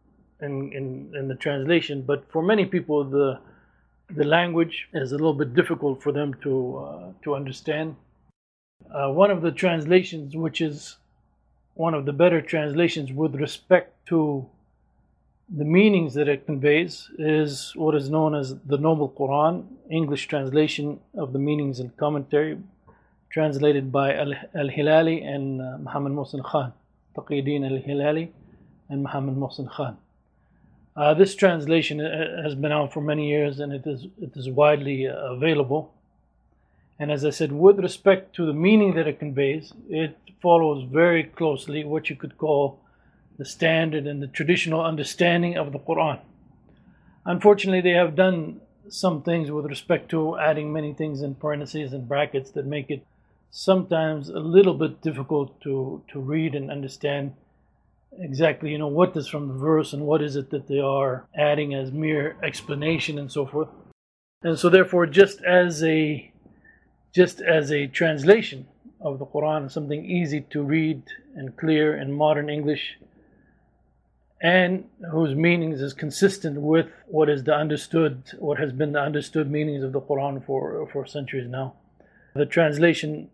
[SPEAKER 1] in the translation. But for many people, the language is a little bit difficult for them to understand. One of the translations, which is one of the better translations with respect to the meanings that it conveys, is what is known as the Noble Quran, English translation of the meanings and commentary, translated by Al-Hilali and Muhammad Muhsin Khan, Taqiyuddin Al-Hilali and Muhammad Muhsin Khan. This translation has been out for many years, and it is widely available. And as I said, with respect to the meaning that it conveys, it follows very closely what you could call the standard and the traditional understanding of the Quran. Unfortunately, they have done some things with respect to adding many things in parentheses and brackets that make it sometimes a little bit difficult to read and understand exactly, what is from the verse and what is it that they are adding as mere explanation and so forth. And so therefore, just as a translation of the Quran, something easy to read and clear in modern English, and whose meanings is consistent with what has been the understood meanings of the Quran for centuries now. The translation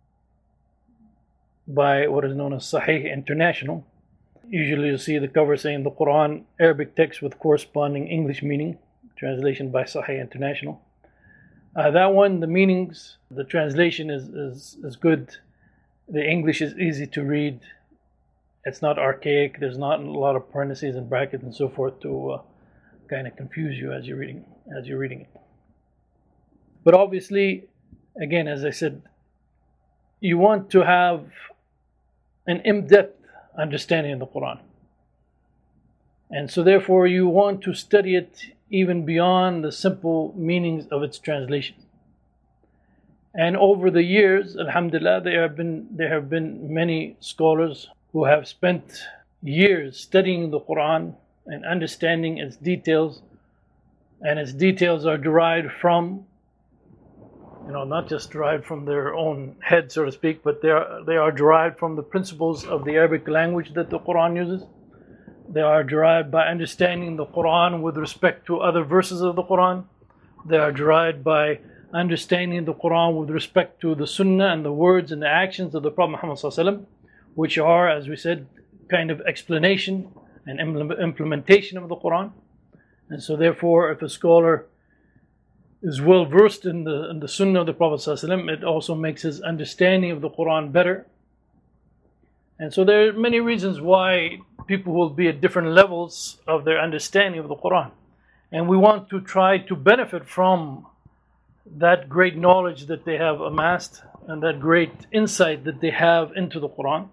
[SPEAKER 1] by what is known as Sahih International, usually you'll see the cover saying the Quran Arabic text with corresponding English meaning, translation by Sahih International. That one, the meanings, the translation is good. The English is easy to read. It's not archaic. There's not a lot of parentheses and brackets and so forth to kind of confuse you as you're reading it. But obviously, again, as I said, you want to have an in-depth understanding of the Quran. And so therefore you want to study it even beyond the simple meanings of its translation. And over the years, alhamdulillah, there have been many scholars who have spent years studying the Quran and understanding its details. And its details are derived from, not just derived from their own head, so to speak, but they are derived from the principles of the Arabic language that the Quran uses. They are derived by understanding the Quran with respect to other verses of the Quran. They are derived by understanding the Quran with respect to the Sunnah and the words and the actions of the Prophet Muhammad ﷺ, which are, as we said, kind of explanation and implementation of the Quran. And so therefore, if a scholar is well versed in the Sunnah of the Prophet ﷺ, it also makes his understanding of the Quran better. And so there are many reasons why people will be at different levels of their understanding of the Quran. And we want to try to benefit from that great knowledge that they have amassed and that great insight that they have into the Quran.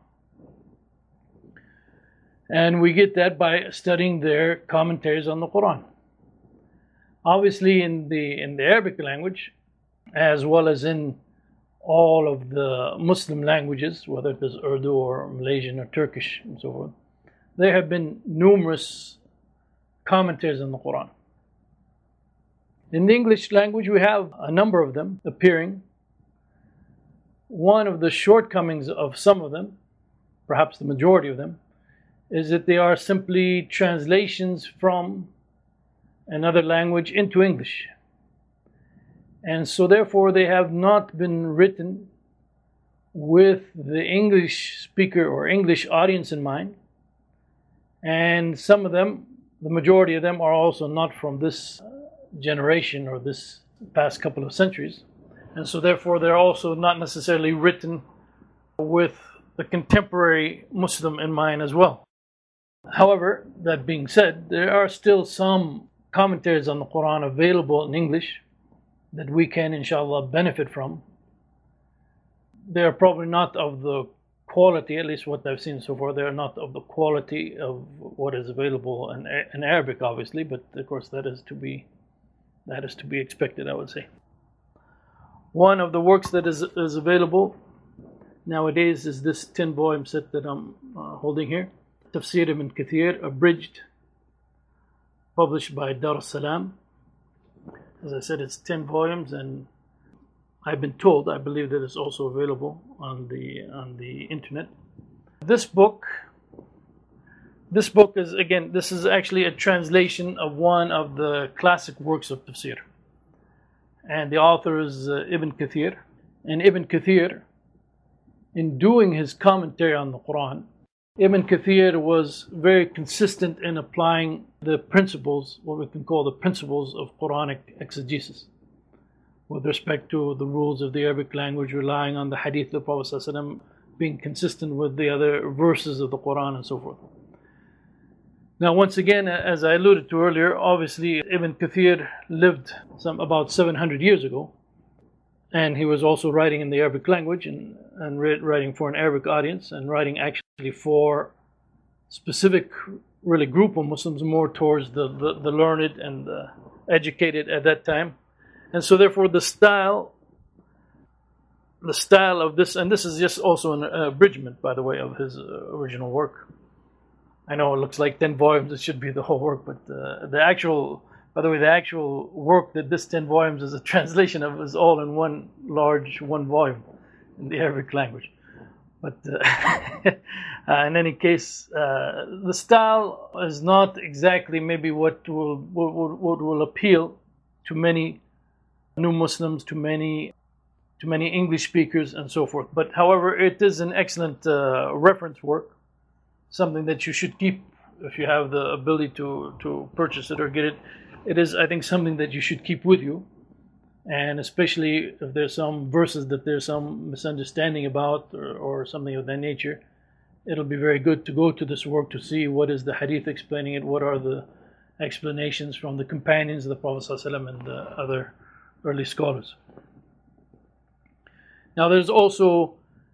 [SPEAKER 1] And we get that by studying their commentaries on the Quran. Obviously in the Arabic language, as well as in all of the Muslim languages, whether it is Urdu or Malaysian or Turkish and so forth, there have been numerous commentaries on the Quran. In the English language, we have a number of them appearing. One of the shortcomings of some of them, perhaps the majority of them, is that they are simply translations from another language into English. And so therefore they have not been written with the English speaker or English audience in mind. And some of them, the majority of them, are also not from this generation or this past couple of centuries. And so therefore they're also not necessarily written with the contemporary Muslim in mind as well. However, that being said, there are still some commentaries on the Quran available in English that we can, inshallah, benefit from. They are probably not of the quality, at least what I've seen so far, they are not of the quality of what is available in Arabic, obviously, but of course that is to be expected, I would say. One of the works that is available nowadays is this 10-volume set that I'm holding here, Tafsir ibn Kathir, abridged, published by Dar al-Salam. As I said, it's 10 volumes, and I've been told, I believe that it's also available on the internet. This book is, again, this is actually a translation of one of the classic works of tafsir. And the author is Ibn Kathir. And Ibn Kathir, in doing his commentary on the Quran, Ibn Kathir was very consistent in applying the principles, what we can call the principles of Quranic exegesis, with respect to the rules of the Arabic language, relying on the hadith of the Prophet ﷺ, being consistent with the other verses of the Quran and so forth. Now, once again, as I alluded to earlier, obviously Ibn Kathir lived about 700 years ago, and he was also writing in the Arabic language and writing for an Arabic audience, and writing actually for specific really group of Muslims, more towards the learned and the educated at that time. And so therefore the style of this, and this is just also an abridgment, by the way, of his original work. I know it looks like 10 volumes, it should be the whole work, but the actual work that this 10 volumes is a translation of is all in one volume. in the Arabic language. But in any case, the style is not exactly maybe what will appeal to many new Muslims, to many English speakers, and so forth. But however, it is an excellent reference work, something that you should keep if you have the ability to purchase it or get it. It is, I think, something that you should keep with you. And especially if there's some verses that there's some misunderstanding about or something of that nature, it'll be very good to go to this work to see what is the hadith explaining it, what are the explanations from the companions of the Prophet ﷺ and the other early scholars. Now there's also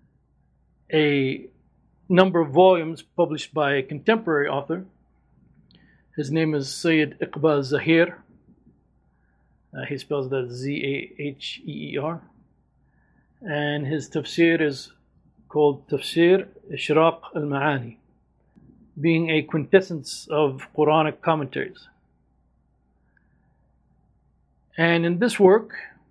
[SPEAKER 1] a number of volumes published by a contemporary author. His name is Sayyid Iqbal Zahir. He spells that Zaheer. And his tafsir is called Tafsir Ishraq al-Ma'ani, being a quintessence of Quranic commentaries. And in this work,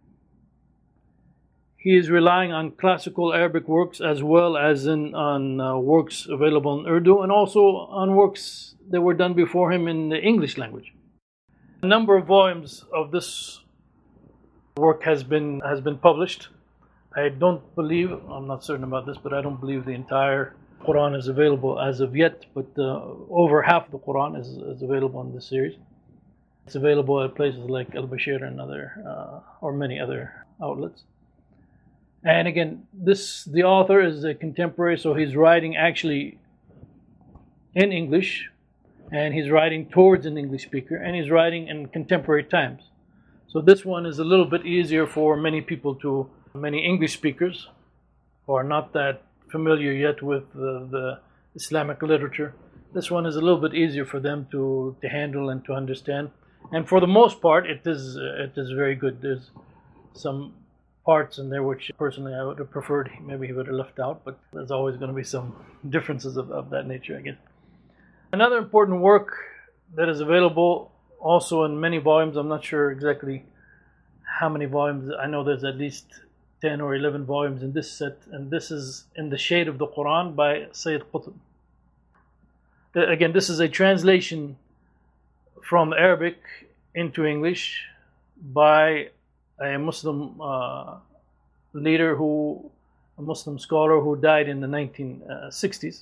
[SPEAKER 1] he is relying on classical Arabic works as well as on works available in Urdu, and also on works that were done before him in the English language. A number of volumes of this work has been published. I don't believe, I'm not certain about this, but I don't believe the entire Quran is available as of yet, but over half the Quran is available in this series. It's available at places like Al-Bashir and or many other outlets. And again, the author is a contemporary, so he's writing actually in English, and he's writing towards an English speaker, and he's writing in contemporary times. So this one is a little bit easier for many English speakers who are not that familiar yet with the Islamic literature. This one is a little bit easier for them to handle and to understand. And for the most part, it is very good. There's some parts in there which personally I would have preferred maybe he would have left out, but there's always going to be some differences of that nature, I guess. Another important work that is available also in many volumes, I'm not sure exactly how many volumes, I know there's at least 10 or 11 volumes in this set, and this is In the Shade of the Quran by Sayyid Qutb. Again, this is a translation from Arabic into English by a Muslim leader, a Muslim scholar who died in the 1960s.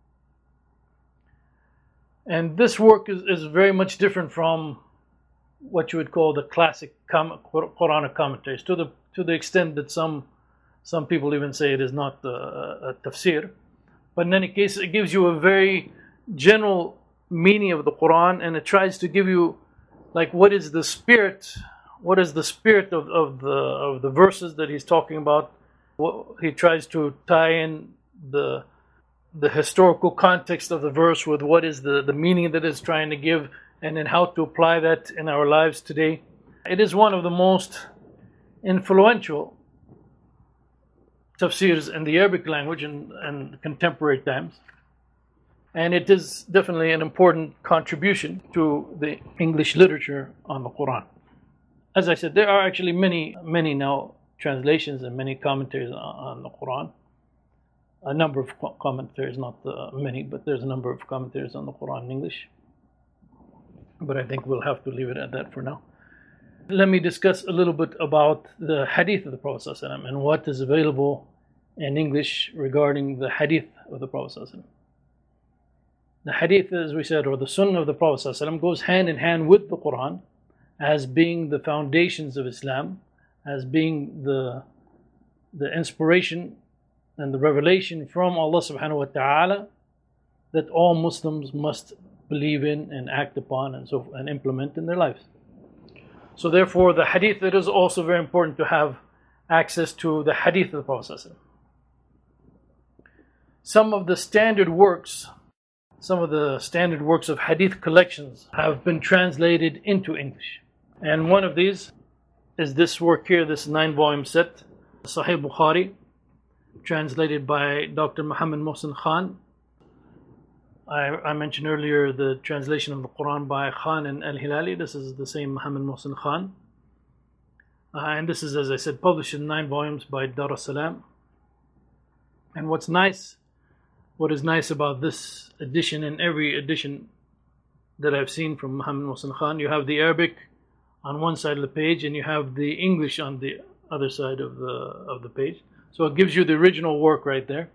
[SPEAKER 1] And this work is very much different from what you would call the classic Quranic commentaries, to the extent that some people even say it is not a tafsir. But in any case, it gives you a very general meaning of the Quran, and it tries to give you like what is the spirit of the verses that he's talking about. He tries to tie in the historical context of the verse with what is the meaning that it's trying to give, and then how to apply that in our lives today. It is one of the most influential tafsirs in the Arabic language in contemporary times. And it is definitely an important contribution to the English literature on the Quran. As I said, there are actually many now translations and many commentaries on the Quran. A number of commentaries, not many, but there's a number of commentaries on the Quran in English. But I think we'll have to leave it at that for now. Let me discuss a little bit about the hadith of the Prophet ﷺ and what is available in English regarding the hadith of the Prophet ﷺ. The hadith, as we said, or the sunnah of the Prophet ﷺ, goes hand in hand with the Quran as being the foundations of Islam, as being the inspiration and the revelation from Allah subhanahu wa ta'ala that all Muslims must believe in and act upon and implement in their lives. So therefore, the hadith, it is also very important to have access to the hadith of the Prophet ﷺ. Some of the standard works of hadith collections have been translated into English. And one of these is this work here, this 9-volume set, Sahih Bukhari, translated by Dr. Muhammad Mohsin Khan. I mentioned earlier the translation of the Quran by Khan and Al-Hilali. This is the same Muhammad Mohsin Khan. And this is, as I said, published in 9 volumes by Dar es Salaam. And what is nice about this edition and every edition that I've seen from Muhammad Mohsin Khan, you have the Arabic on one side of the page and you have the English on the other side of the page. So it gives you the original work right there.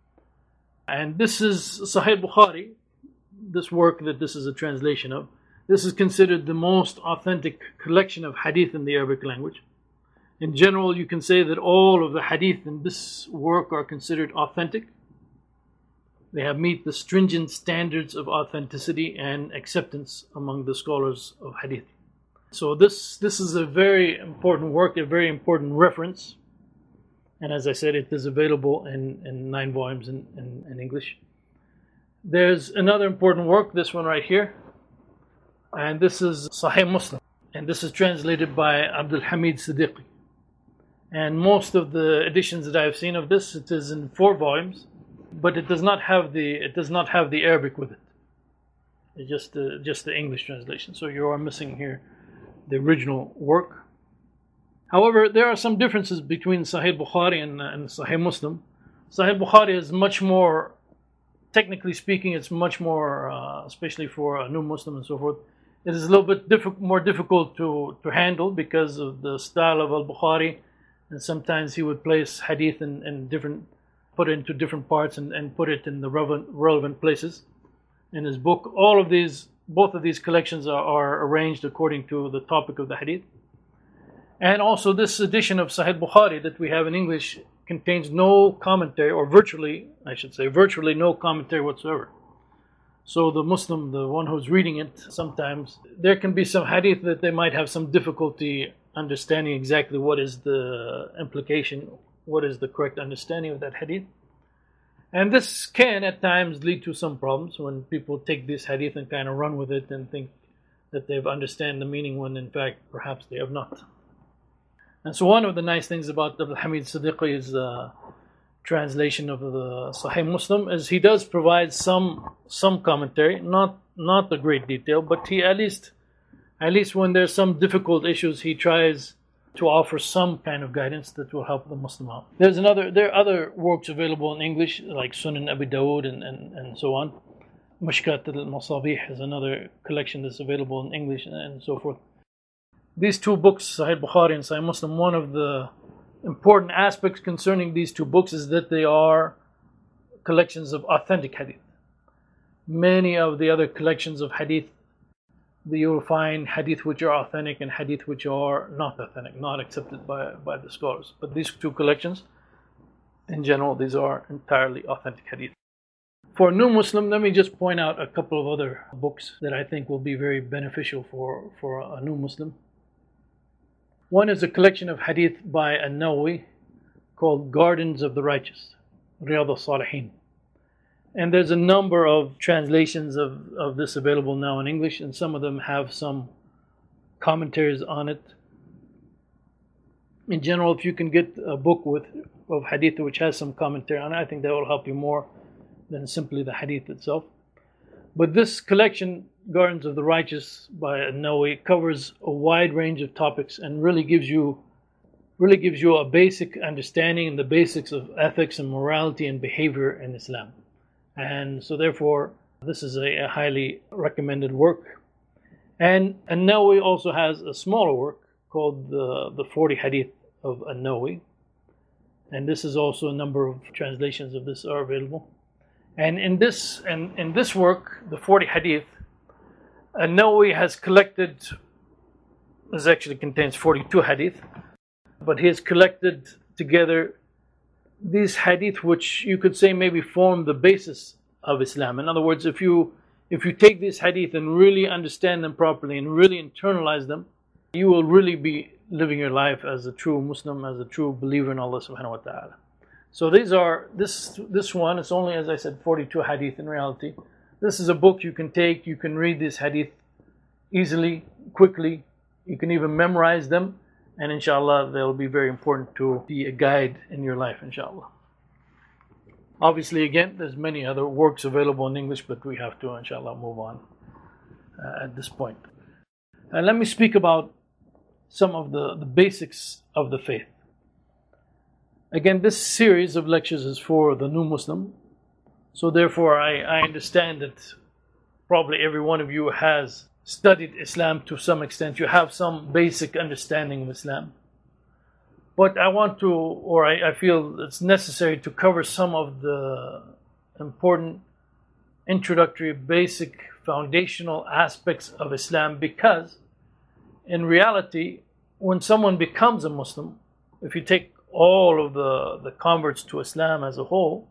[SPEAKER 1] And this is Sahih Bukhari, this work that this is a translation of. This is considered the most authentic collection of hadith in the Arabic language. In general, you can say that all of the hadith in this work are considered authentic. They have meet the stringent standards of authenticity and acceptance among the scholars of hadith. So this is a very important work, a very important reference. And as I said, it is available in 9 volumes in English. There's another important work, this one right here. And this is Sahih Muslim. And this is translated by Abdul Hamid Siddiqui. And most of the editions that I've seen of this, it is in 4 volumes. But it does not have the Arabic with it. It's just the English translation. So you are missing here the original work. However, there are some differences between Sahih Bukhari and Sahih Muslim. Sahih Bukhari is much more, technically speaking, it's much more, especially for a new Muslim and so forth, it is a little bit more difficult to handle because of the style of Al-Bukhari. And sometimes he would place hadith in different, put it into different parts and put it in the relevant places in his book. Both of these collections are arranged according to the topic of the hadith. And also this edition of Sahih Bukhari that we have in English contains no commentary, or virtually no commentary whatsoever. So the Muslim, the one who's reading it, sometimes there can be some hadith that they might have some difficulty understanding exactly what is the implication, what is the correct understanding of that hadith. And this can at times lead to some problems when people take this hadith and kind of run with it and think that they've understand the meaning when in fact perhaps they have not. And so one of the nice things about Abdul Hamid Siddiqi's translation of the Sahih Muslim is he does provide some commentary, not the great detail, but he at least when there's some difficult issues, he tries to offer some kind of guidance that will help the Muslim out. There are other works available in English, like Sunan Abi Dawud and so on. Mishkat al-Masabih is another collection that's available in English and so forth. These 2 books, Sahih Bukhari and Sahih Muslim, one of the important aspects concerning these 2 books is that they are collections of authentic hadith. Many of the other collections of hadith, you will find hadith which are authentic and hadith which are not authentic, not accepted by the scholars. But these 2 collections, in general, these are entirely authentic hadith. For a new Muslim, let me just point out a couple of other books that I think will be very beneficial for a new Muslim. One is a collection of hadith by An-Nawawi called Gardens of the Righteous, Riyadh al-Salihin. And there's a number of translations of this available now in English, and some of them have some commentaries on it. In general, if you can get a book of hadith which has some commentary on it, I think that will help you more than simply the hadith itself. But this collection, Gardens of the Righteous by An-Nawawi, covers a wide range of topics and really gives you a basic understanding and the basics of ethics and morality and behavior in Islam. And so therefore, this is a highly recommended work. And An-Nawawi also has a smaller work called the 40 Hadith of An-Nawawi. And this is also a number of translations of this are available. And in this work, the 40 Hadith, An-Nawawi has collected, this actually contains 42 Hadith, but he has collected together these Hadith which you could say maybe form the basis of Islam. In other words, if you take these Hadith and really understand them properly and really internalize them, you will really be living your life as a true Muslim, as a true believer in Allah subhanahu wa ta'ala. So these are, this one, it's only, as I said, 42 hadith in reality. This is a book you can take, you can read this hadith easily, quickly. You can even memorize them. And inshallah, they'll be very important to be a guide in your life, inshallah. Obviously, again, there's many other works available in English, but we have to, inshallah, move on at this point. And let me speak about some of the basics of the faith. Again, this series of lectures is for the new Muslim. So therefore, I understand that probably every one of you has studied Islam to some extent. You have some basic understanding of Islam. But I want to, or I feel it's necessary to cover some of the important introductory, basic, foundational aspects of Islam, because in reality, when someone becomes a Muslim, if you take all of the converts to Islam as a whole,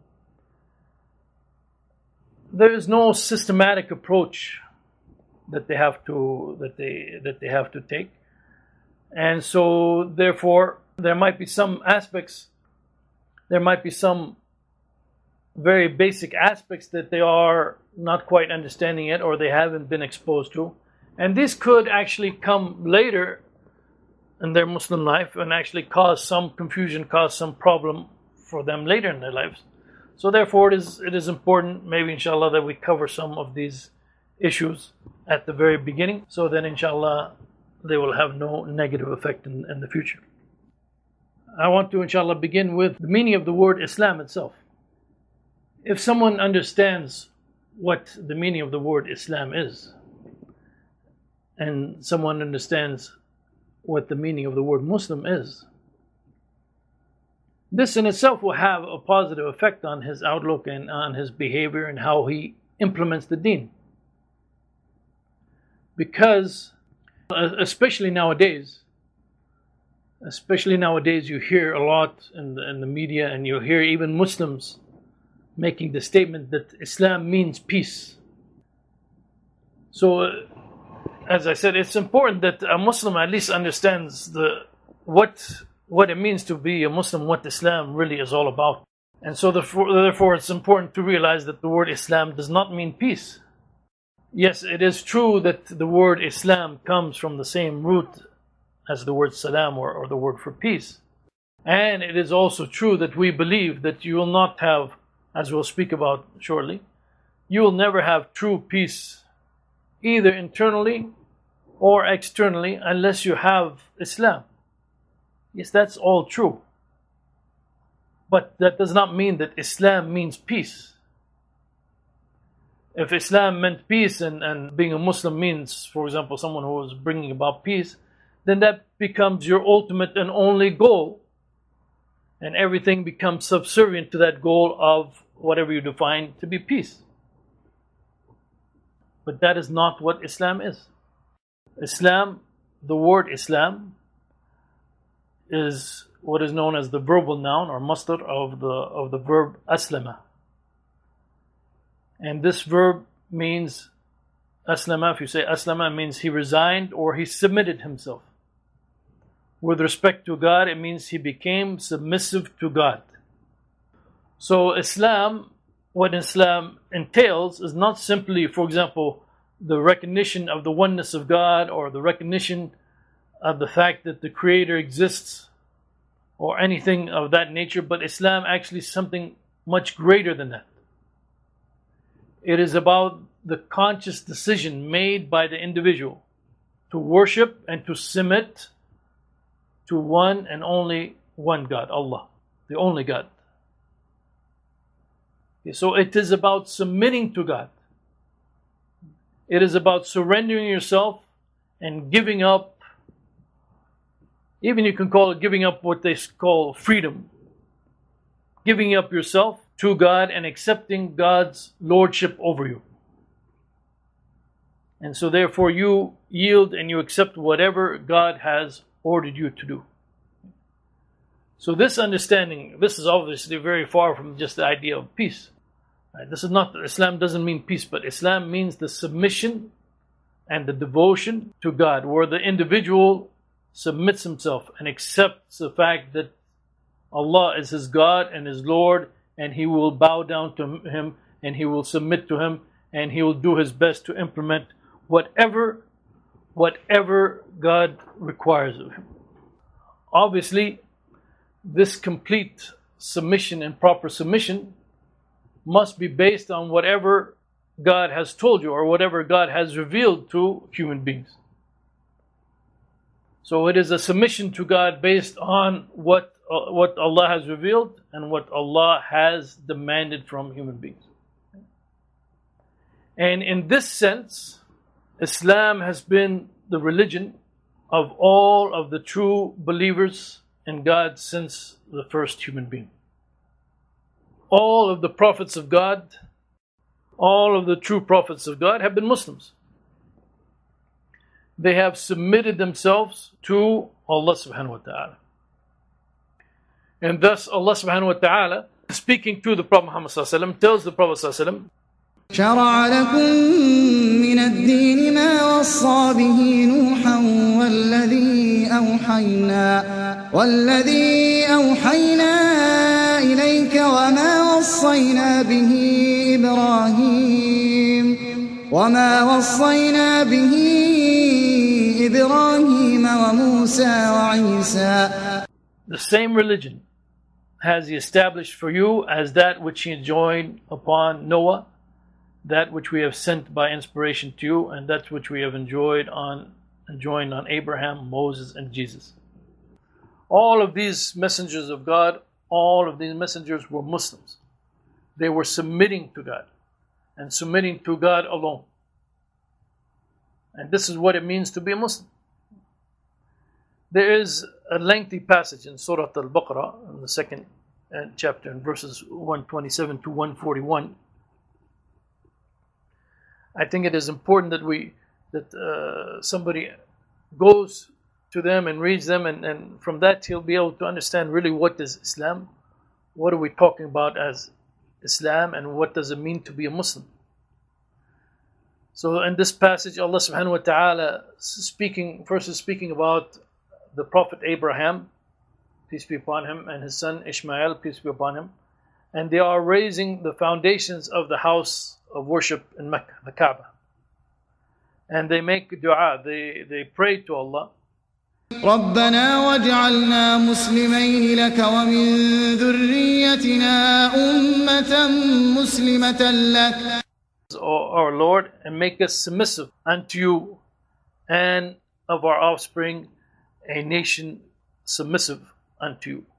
[SPEAKER 1] there is no systematic approach that they have to take, and so therefore there might be some aspects, there might be some very basic aspects that they are not quite understanding yet, or they haven't been exposed to, and this could actually come later in their Muslim life and actually cause some confusion, cause some problem for them later in their lives. So therefore it is important, maybe inshallah, that we cover some of these issues at the very beginning, so then inshallah they will have no negative effect in the future. I want to inshallah begin with the meaning of the word Islam itself. If someone understands what the meaning of the word Islam is, and someone understands what the meaning of the word Muslim is, this in itself will have a positive effect on his outlook and on his behavior and how he implements the deen. Because especially nowadays you hear a lot in the media, and you hear even Muslims making the statement that Islam means peace. So as I said, it's important that a Muslim at least understands what it means to be a Muslim, what Islam really is all about. And so therefore it's important to realize that the word Islam does not mean peace. Yes, it is true that the word Islam comes from the same root as the word salam, or the word for peace. And it is also true that we believe that you will not have, as we'll speak about shortly, you will never have true peace either internally or externally unless you have Islam. Yes, that's all true. But that does not mean that Islam means peace. If Islam meant peace and being a Muslim means, for example, someone who is bringing about peace, then that becomes your ultimate and only goal. And everything becomes subservient to that goal of whatever you define to be peace. But that is not what Islam is. Islam, the word Islam, is what is known as the verbal noun or masdar of the verb aslama. And this verb means aslama. If you say aslama, it means he resigned or he submitted himself. With respect to God, it means he became submissive to God. So Islam, what Islam entails is not simply, for example, the recognition of the oneness of God, or the recognition of the fact that the Creator exists, or anything of that nature, but Islam actually is something much greater than that. It is about the conscious decision made by the individual to worship and to submit to one and only one God, Allah, the only God. Okay, so it is about submitting to God. It is about surrendering yourself and giving up, even you can call it giving up what they call freedom. Giving up yourself to God and accepting God's lordship over you. And so therefore you yield and you accept whatever God has ordered you to do. So this understanding, this is obviously very far from just the idea of peace. Right? This is not, Islam doesn't mean peace, but Islam means the submission and the devotion to God, where the individual submits himself and accepts the fact that Allah is his God and his Lord, and he will bow down to him and he will submit to him and he will do his best to implement whatever God requires of him. Obviously, this complete submission and proper submission must be based on whatever God has told you or whatever God has revealed to human beings. So it is a submission to God based on what Allah has revealed and what Allah has demanded from human beings. And in this sense, Islam has been the religion of all of the true believers in God since the first human being. All of the prophets of God, all of the true prophets of God have been Muslims. They have submitted themselves to Allah subhanahu wa ta'ala. And thus Allah subhanahu wa ta'ala, speaking to the Prophet Muhammad sallallahu alaihi wasallam, tells the Prophet sallallahu alaihi wasallam,
[SPEAKER 2] شرع لكم من الدين ما وصى به نوحا والذي أوحينا إليك وما وصينا به إبراهيم وموسى وعيسى.
[SPEAKER 1] The same religion has He established for you as that which He enjoined upon Noah, that which we have sent by inspiration to you, and that which we have enjoined on Abraham, Moses, and Jesus. All of these messengers of God, all of these messengers were Muslims. They were submitting to God and submitting to God alone. And this is what it means to be a Muslim. There is a lengthy passage in Surah Al-Baqarah, in the second chapter, in verses 127 to 141. I think it is important that somebody goes to them and reads them, and from that he'll be able to understand really what is Islam, what are we talking about as Islam, and what does it mean to be a Muslim. So in this passage, Allah subhanahu wa ta'ala first is speaking about the Prophet Abraham, peace be upon him, and his son Ishmael, peace be upon him, and they are raising the foundations of the house of worship in Mecca, the Kaaba. And they make dua, they pray to Allah.
[SPEAKER 2] ربنا واجعلنا مسلمين لك ومن ذريتنا أمة مسلمة لك.
[SPEAKER 1] O our Lord, and make us submissive unto you, and of our offspring a nation submissive unto you.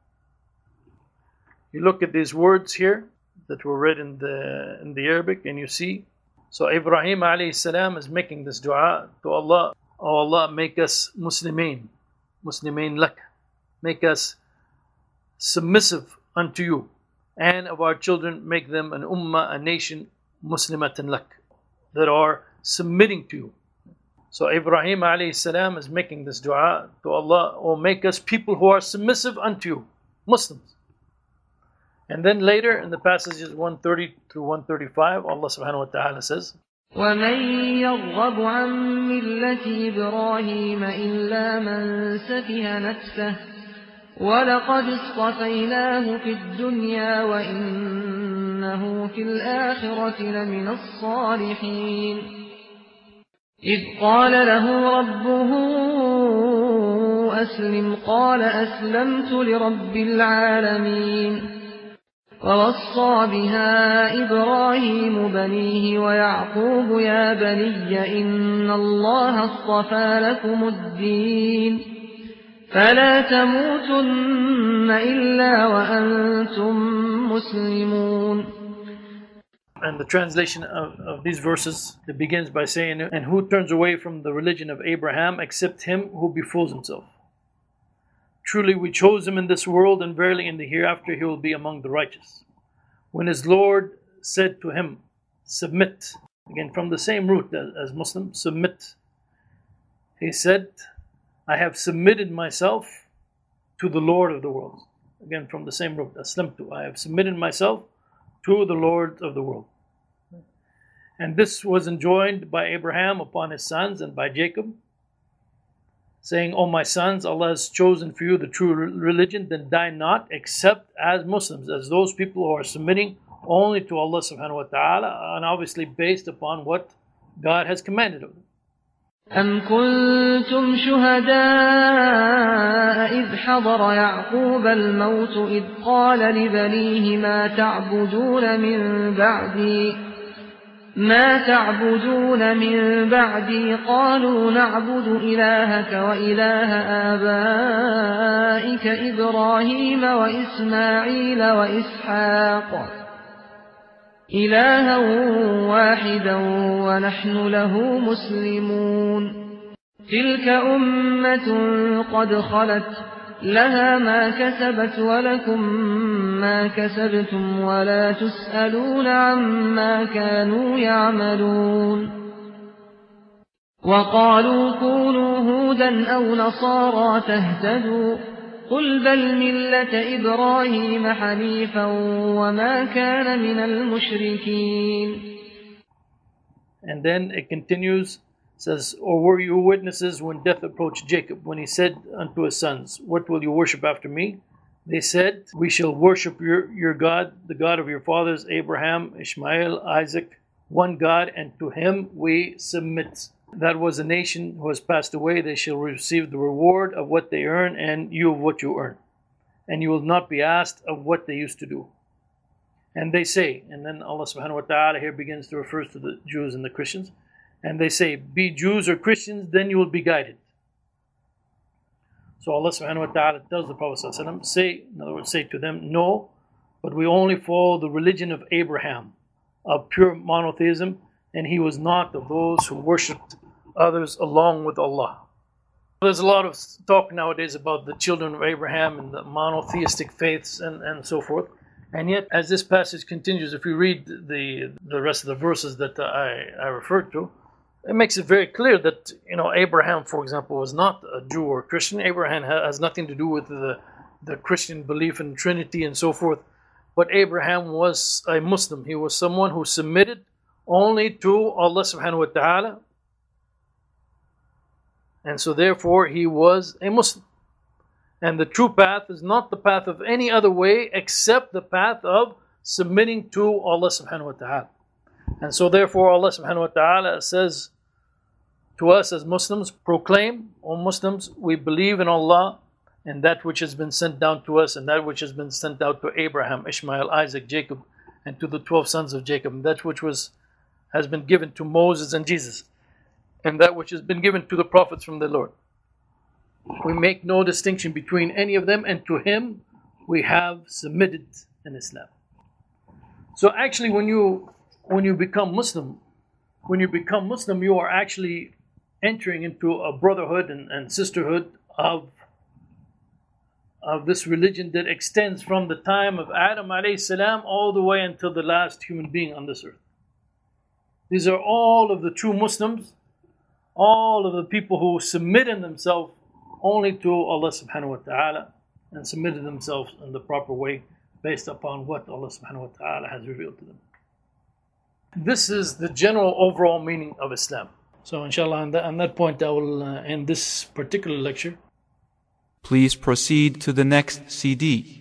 [SPEAKER 1] You look at these words here that were read in the Arabic, and you see, so Ibrahim alayhi salam is making this dua to Allah. Oh Allah, make us Muslimin lak, make us submissive unto you, and of our children make them an ummah, a nation, muslimatan lak, that are submitting to you. So Ibrahim alayhi salam is making this dua to Allah, oh make us people who are submissive unto you, Muslims. And then later in the passages 130 through 135, Allah subhanahu wa ta'ala says,
[SPEAKER 3] وَمَن يَرْغَبُ عَن مِّلَّةِ إِبْرَاهِيمَ إِلَّا مَن سَفِهَ نَفْسَهُ وَلَقَدِ اصْطَفَيْنَاهُ فِي الدُّنْيَا وَإِنَّهُ فِي الْآخِرَةِ لَمِنَ الصَّالِحِينَ إِذْ قَالَ لَهُ رَبُّهُ أَسْلِمْ قَالَ أَسْلَمْتُ لِرَبِّ الْعَالَمِينَ ووصى بها إبراهيم بنيه ويعقوب يا بني إن الله اصطفى لكم الدين فلا تموتن إلا وأنتم مسلمون.
[SPEAKER 1] And the translation of these verses, it begins by saying, and who turns away from the religion of Abraham except him who befools himself. Truly we chose him in this world, and verily in the hereafter he will be among the righteous. When his Lord said to him, submit, again from the same root as Muslim, submit, he said, I have submitted myself to the Lord of the world. Again from the same root, aslamtu, I have submitted myself to the Lord of the world. And this was enjoined by Abraham upon his sons and by Jacob, saying, O my sons, Allah has chosen for you the true religion, then die not except as Muslims, as those people who are submitting only to Allah subhanahu wa ta'ala, and obviously based upon what God has commanded of them.
[SPEAKER 3] أَمْ كُنْتُمْ شُهَدَاءَ إِذْ حَضَرَ يَعْقُوبَ الْمَوْتُ إِذْ قَالَ لِبَنِيهِ مَا تَعْبُدُونَ مِنْ بَعْدِي ما تعبدون من بعدي قالوا نعبد إلهك وإله آبائك إبراهيم وإسماعيل وإسحاق إلها واحدا ونحن له مسلمون تلك أمة قد خلت لها ما كسبت ولكم ما كسبتم ولا تسألون عما كانوا يعملون وقالوا كونوا هودا أو نصارى تهتدوا قل بل ملة إبراهيم حنيفا وما كان من المشركين.
[SPEAKER 1] And then it continues, says, or were you witnesses when death approached Jacob, when he said unto his sons, what will you worship after me? They said, we shall worship your God, the God of your fathers, Abraham, Ishmael, Isaac, one God, and to him we submit. That was a nation who has passed away. They shall receive the reward of what they earn, and you of what you earn. And you will not be asked of what they used to do. And they say, and then Allah subhanahu wa ta'ala here begins to refer to the Jews and the Christians, and they say, be Jews or Christians, then you will be guided. So Allah subhanahu wa ta'ala tells the Prophet sallallahu alaihi wasallam, say, in other words, say to them, no, but we only follow the religion of Abraham, of pure monotheism, and he was not of those who worshipped others along with Allah. There's a lot of talk nowadays about the children of Abraham and the monotheistic faiths and so forth. And yet, as this passage continues, if you read the rest of the verses that I referred to, it makes it very clear that, Abraham, for example, was not a Jew or Christian. Abraham has nothing to do with the Christian belief in Trinity and so forth. But Abraham was a Muslim. He was someone who submitted only to Allah subhanahu wa ta'ala. And so therefore he was a Muslim. And the true path is not the path of any other way except the path of submitting to Allah subhanahu wa ta'ala. And so therefore Allah subhanahu wa ta'ala says to us as Muslims, proclaim, O Muslims, we believe in Allah and that which has been sent down to us and that which has been sent out to Abraham, Ishmael, Isaac, Jacob, and to the 12 sons of Jacob, and that which has been given to Moses and Jesus, and that which has been given to the prophets from the Lord. We make no distinction between any of them, and to him we have submitted in Islam. So actually when you become Muslim, you are actually entering into a brotherhood and sisterhood of this religion that extends from the time of Adam alayhi salam all the way until the last human being on this earth. These are all of the true Muslims, all of the people who submitted themselves only to Allah subhanahu wa ta'ala and submitted themselves in the proper way based upon what Allah subhanahu wa ta'ala has revealed to them. This is the general overall meaning of Islam. So inshallah, on that point I will end this particular lecture.
[SPEAKER 4] Please proceed to the next CD.